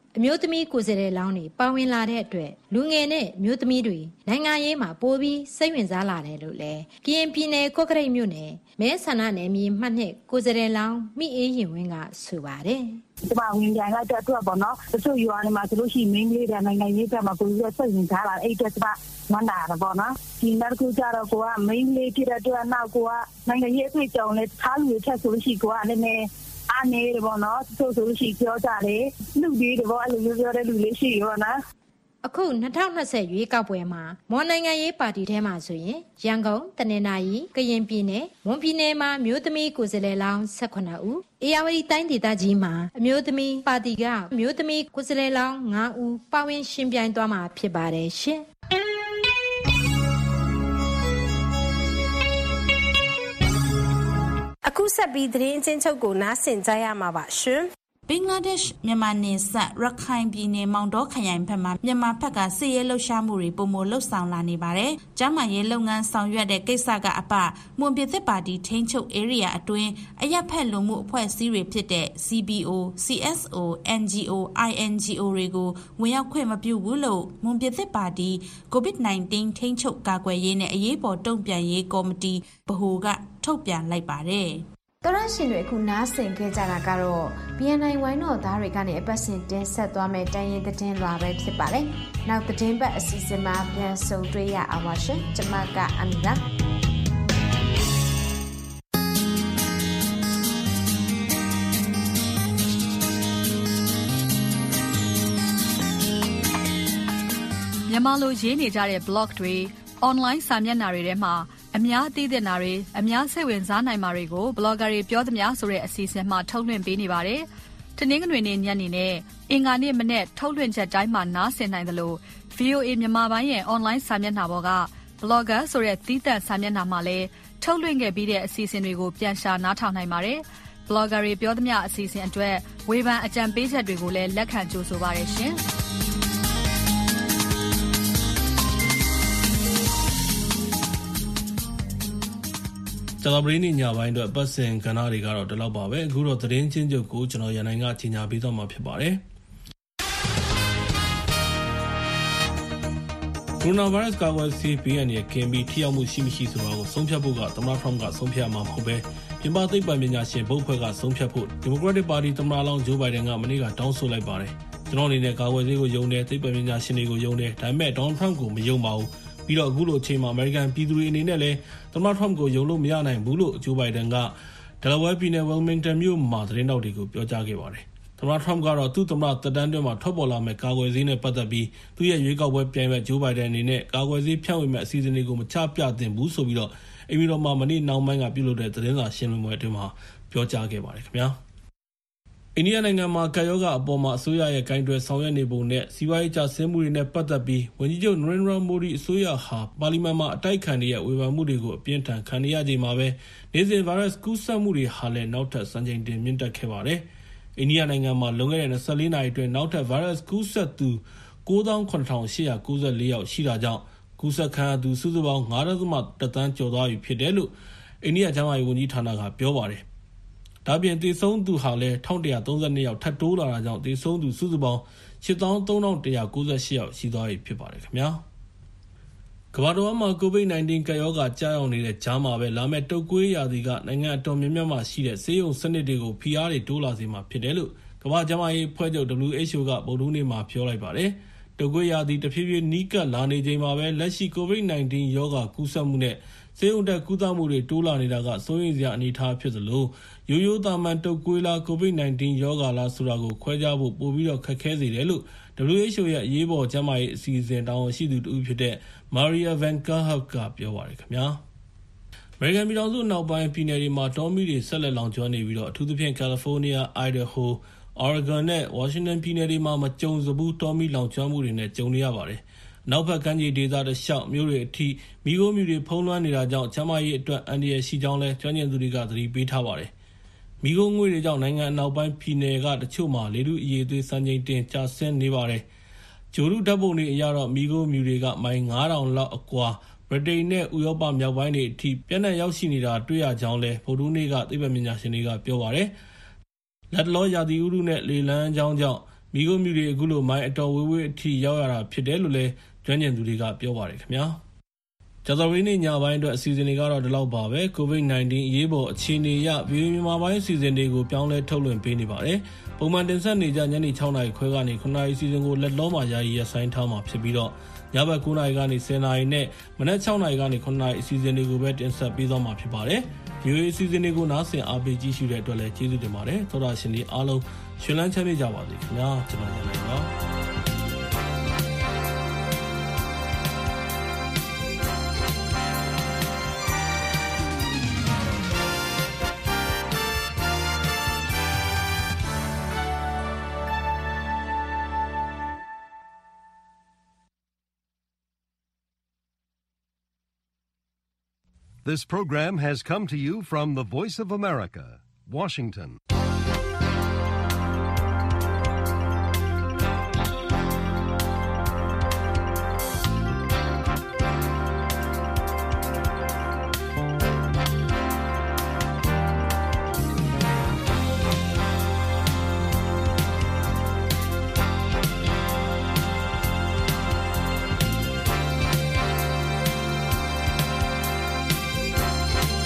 အမျိုးသမီးကိုယ်စားလှယ်လောင်းတွေပါဝင်လာတဲ့အတွက်လူငယ်နဲ့မျိုးသမီးတွေနိုင်ငံရေးမှာပိုပြီးစိတ်ဝင်စားလာတယ်လို့လည်းကရင်ပြည်နယ်ကော့ကရိတ်မြို့နယ်မဲဆန္ဒနယ်မြေမှတ်နှစ်ကိုယ်စားလှယ်လောင်းမိအေးရင်ဝင်းကဆိုပါတယ်ဒီမှာဝင်ကြလိုက်တဲ့အတွက်ပေါ့နော်တချို့ယူအနေမှာဆိုလို့ရှိရင်မင်းလေးတဲ့နိုင်ငံရေးတက်မှာကိုယ်စိတ်ဝင်စားလာအဲ့အတွက်ကမနာရပေါ့နော်ဒီနောက်တစ်ခုကျတော့ကိုကမင်းလေးဖြစ်တဲ့အတွက်နောက်ကိုကနိုင်ငံရေးအတွေ့အကြုံနဲ့ထားလူတွေထက်ဆိုလို့ရှိကိုကလည်းနည်းအနေရပေါ့နော်တချို့ဆိုလို့ရှိပြောကြတယ်လူတွေတော့အဲ့လိုပြောတဲ့လူလေးရှိရောနော်အခု၂၀၂၀ရွေးကောက်ပွဲမှာမွန်နိုင်ငံရေးပါတီထဲမှာဆိုရင်ရန်ကုန်တနင်္သာရီကရင်ပြည်နယ်မွန်ပြည်နယ်မှာမျိုးသမီးကိုယ်စားလှယ်လောင်း၁၈ဦးအေရဝတီတိုင်းဒေသကြီးမှာအမျိုးသမီးပါတီကအမျိုးသမီးကိုယ်စားလှယ်လောင်း၅ဦးပါဝင်ရှင်ပြိုင်သွားမှာဖြစ်ပါတယ်ရှင်အခုဆက်ပြီးသတင်းအချင်းချုပ်ကိုနားဆင်ကြရမှာပါရှင်ဘင်္ဂလားဒေ့ရှ်မြန်မာနယ်စပ်ရခိုင်ပြည်နယ်မောင်တောခရိုင်ဘက်မှာမြန်မာဘက်ကစစ်ရေးလှုပ်ရှားမှုတွေပုံမလှုပ်ဆောင်လာနေပါတယ်။ကျန်းမာရေးလုပ်ငန်းဆောင်ရွက်တဲ့ကိစ္စကအပမွန်ပြည်သက်ပါတီထိန်းချုပ် area အတွင်းအရက်ဖက်လူမှုအဖွဲ့အစည်းတွေဖြစ်တဲ့ C B O, C S O, N G O, I N G O တွေကိုဝင်ရောက်ခွင့်မပြုဘူးလို့မွန်ပြည်သက်ပါတီ ကိုဗစ် ၁၉ ထိန်းချုပ်ကာကွယ်ရေးနဲ့အရေးပေါ်တုံ့ပြန်ရေးကော်မတီဗဟိုကထုတ်ပြန်လိုက်ပါတယ်။တော်ရရှင်တွေအခုနားဆင်ခဲ့ကြတာကတော့ B N I ဝိုင်းတော်သားတွေကနေအပတ်စဉ်တင်ဆက်သွားမယ့်တိုင်းရင်သတင်းလွှာပဲဖြစ်ပါတယ်။နောက်သတင်းပတ်အစီအစဉ်မှာပြန်ဆုံတွေ့ရအောင်ပါရှင်။ကျွန်မကအမီပါမြန်မာလိုရေးနေကြတဲ့ blog တွေ online စာမျက်နှာတွေထဲမှာအများသိတဲ့နာတွေအများစိတ်ဝင်စားနိုင်မှာတွေကို blogger တွေပြောသမျှဆိုတဲ့အစီအစဉ်မှာထုတ်လွှင့်ပေးနေပါတယ်။တနင်္ဂနွေနေ့ညနေနဲ့အင်္ဂါနေ့မနေ့ထုတ်လွှင့်ချက်တိုင်းမှာနားဆင်နိုင်တယ်လို့ V O A မြန်မာပိုင်းရဲ့ online စာမျက်နှာပေါ်က blogger ဆိုတဲ့သီးသန့်စာမျက်နှာမှာလည်းထုတ်လွှင့်ခဲ့ပြီးတဲ့အစီအစဉ်တွေကိုပြန်ရှာနားထောင်နိုင်ပါတယ်။ blogger တွေပြောသမျှအစီအစဉ်အတွက်ဝေဖန်အကြံပေးချက်တွေကိုလည်းလက်ခံကြိုဆိုပါတယ်ရှင်။ကျွန်တော်ပရင်းနေညပိုင်းအတွက်ပတ်စင်ကဏ္ဍတွေကတော့ဒီလောက်ပါပဲအခုတော့သတင်းချင်းချုပ်ကိုကျွန်တော်ရန်နိုင်ကကြီးညာပေးသွားမှာဖြစ်ပါတယ်ကိုရိုနာဗိုင်းရပ်စ်ကာကွယ်ဆေးပေးရတဲ့ကင်ဘီထိရောက်မှုရှိမရှိဆိုတာကိုဆုံးဖြတ်ဖို့ကသမ္မတထရမ့်ကဆုံးဖြတ်မှာမဟုတ်ပဲပြင်ပသိပ္ပံပညာရှင်ဘုတ်ဖွဲ့ကဆုံးဖြတ်ဖို့ဒီမိုကရက်တစ်ပါတီသမ္မတလောင်းဂျိုးဘိုင်ဒန်ကမနေ့ကတောင်းဆိုလိုက်ပါတယ်ကျွန်တော်အနေနဲ့ကာကွယ်ဆေးကိုယုံတယ်သိပ္ပံပညာရှင်တွေကိုယုံတယ်ဒါပေမဲ့ဒေါ်နယ်ထရမ့်ကိုမယုံပါဘူးပြီးတော့အခုလိုအချိန်မှာအမေရိကန်ပြည်သူတွေအနေနဲ့လည်းသမ္မတထရမ့်ကိုယုံလို့မရနိုင်ဘူးလို့ဂျိုးဘိုင်ဒန်ကဒယ်လာဝဲပြည်နယ်ဝယ်လ်မင်တန်မြို့မှာသတင်းတောက်တွေကိုပြောကြားခဲ့ပါတယ်သမ္မတထရမ့်ကတော့သူ့သမ္မတသက်တမ်းအတွင်းမှာထွက်ပေါ်လာမဲ့ကာကွယ်ဆေးနဲ့ပတ်သက်ပြီးသူ့ရဲ့ရွေးကောက်ပွဲပြိုင်ဘက်ဂျိုးဘိုင်ဒန်အနေနဲ့ကာကွယ်ဆေးဖြန့်ဝေမဲ့အစီအစဉ်တွေကိုမချပြသင့်ဘူးဆိုပြီးတော့အမီတော်မှာမနေ့နောက်ပိုင်းကပြုလုပ်တဲ့သတင်းစာရှင်းလင်းပွဲအတွင်းမှာပြောကြားခဲ့ပါတယ်ခင်ဗျာအိန္ဒိယနိုင်ငံမှာကာယောဂအပေါ်မှာအစိုးရရဲ့ဂိုင်းတွယ်ဆောင်ရွက်နေပုံနဲ့စီးပွားရေးကျဆင်းမှုတွေနဲ့ပတ်သက်ပြီးဝန်ကြီးချုပ်နရင်ဒရာမိုဒီအစိုးရဟာပါလီမန်မှာအတိုက်ခံတွေရဲ့ဝေဖန်မှုတွေကိုအပြင်းထန်ခံနေရချိန်မှာပဲနေစဉ်ဗိုင်းရပ်စ်ကူးစက်မှုတွေဟာလည်းနောက်ထပ်စံချိန်တင်မြင့်တက်ခဲ့ပါတယ်။အိန္ဒိယနိုင်ငံမှာလွန်ခဲ့တဲ့၂၄နာရီအတွင်းနောက်ထပ်ဗိုင်းရပ်စ်ကူးစက်သူကိုးသောင်းခုနှစ်ထောင်ရှစ်ရာကိုးဆယ်လေးယောက်ရှိတာကြောင့်ကူးစက်ခံရသူစုစုပေါင်း၅ဒသမ တစ်သန်းကျော်သွားပြီဖြစ်တယ်လို့အိန္ဒိယကျန်းမာရေးဝန်ကြီးဌာနကပြောပါတယ်။ဒါပြင်သေဆုံးသူဟာလည်း၁၁၃၂ယောက်ထပ်တိုးလာတာကြောင့်သေဆုံးသူစုစုပေါင်းရှစ်သောင်းသုံးထောင်တစ်ရာကိုးဆယ်ရှစ်ယောက်ရှိသွားပြီဖြစ်ပါတယ်ခင်ဗျာကမ္ဘာတော်မှာကိုဗစ် ၁၉ ကပ်ရောဂါကြားရောက်နေတဲ့ကြားမှာပဲလာမယ့်တုပ်ကွေးရာသီကနိုင်ငံအတော်များများမှာရှိတဲ့ဆေးရုံစနစ်တွေကိုဖိအားတွေတိုးလာစေမှာဖြစ်တယ်လို့ကမ္ဘာ့ကျန်းမာရေးအဖွဲ့ချုပ် W H O ကဗုဒ္ဓဟူးနေ့မှာပြောလိုက်ပါတယ်တုပ်ကွေးရာသီတဖြည်းဖြည်းနီးကပ်လာနေချိန်မှာပဲလက်ရှိကိုဗစ် ၁၉ ရောဂါကူးစက်မှုနဲ့ဆေးရုံတက်ကူးသမှုတွေတိုးလာနေတာကစိုးရိမ်စရာအနေအထားဖြစ်သလိုရိုးရိုးသာမန်တုပ်ကွေးလားကိုဗစ် ၁၉ ရောဂါလားဆိုတာကိုခွဲခြားဖို့ပိုပြီးတော့ခက်ခဲစေတယ်လို့ W H O ရဲ့အရေးပေါ်ကျန်းမာရေးအစီအစဉ်တာဝန်ရှိသူတူဖြစ်တဲ့ Maria Van Kerkhove ကပြောပါတယ်ခင်ဗျာအမေရိကန်ပြည်ထောင်စုနောက်ပိုင်းပြည်နယ်တွေမှာတောမီးတွေဆက်လက်လောင်ကျွမ်းနေပြီးတော့အထူးသဖြင့် California, Idaho, Oregon နဲ့ Washington ပြည်နယ်တွေမှာမကြုံစဘူးတောမီးလောင်ကျွမ်းမှုတွေနဲ့ကြုံနေရပါတယ်နောက်ဘက်ကမ်းခြေဒေသတစ်လျှောက်မြို့တွေအထိမီးခိုးမြူတွေဖုံးလွှမ်းနေတာကြောင့်ကျန်းမာရေးအတွက်အန္တရာယ်ရှိကြောင်းလဲကျွမ်းကျင်သူတွေကသတိပေးထားပါတယ်။မီးခိုးငွေတွေကြောင့်နိုင်ငံအနောက်ပိုင်းပြည်နယ်ကတချို့မှာလေထုအရည်အသွေးစံချိန်တင်ကျဆင်းနေပါတယ်။ဂျိုရုဓာတ်ပုံတွေအရတော့မီးခိုးမြူတွေကမိုင်ငါးထောင်လောက်အကွာဗြိတိန်နဲ့ဥရောပမြောက်ပိုင်းတွေအထိပြန့်နှံ့ရောက်ရှိနေတာတွေ့ရကြောင်းလဲဗုဒ္ဓဟူးနေ့ကသိပ္ပံပညာရှင်တွေကပြောပါတယ်။လက်တလောရာသီဥတုနဲ့လေလန်းကြောင်းကြောင့်မိခိုးမြူတွေအခုလိုမိုင်းအတော်ဝေးဝေးအထိရောက်ရတာဖြစ်တယ်လို့လည်းကျွမ်းကျင်သူတွေကပြောပါတယ်ခင်ဗျာကြာသပတေးနေ့ညပိုင်းအတွက်အစီအစဉ်တွေကတော့ဒီလောက်ပါပဲ ကိုဗစ် ၁၉ အရေးပေါ်အခြေအနေအရဗီဒီယိုမြန်မာပိုင်းအစီအစဉ်တွေကိုပြောင်းလဲထုတ်လွှင့်ပေးနေပါတယ်ပုံမှန်တင်ဆက်နေကြညနေ၆နာရီခွဲကနေခုနာရီအစီအစဉ်ကိုလက်လုံးမှာယာယီရပ်ဆိုင်းထားမှာဖြစ်ပြီးတော့ညဘက်၉နာရီကနေ၁၀နာရီနဲ့မနက်၆နာရီကနေခုနာရီအစီအစဉ်တွေကိုပဲတင်ဆက်ပေးသွားမှာဖြစ်ပါတယ်ဗီဒီယိုအစီအစဉ်တွေကိုနားဆင်အားပေးကြည့်ရှုတဲ့အတွက်လည်းကျေးဇူးတင်ပါတယ်သောတာရှင်တွေအားလုံးရှင်လန်းချမ်းမြေ့ကြပါစေခင်ဗျာကျွန်တော်တို့လည်းပါ This program has come to you from the Voice of America, Washington.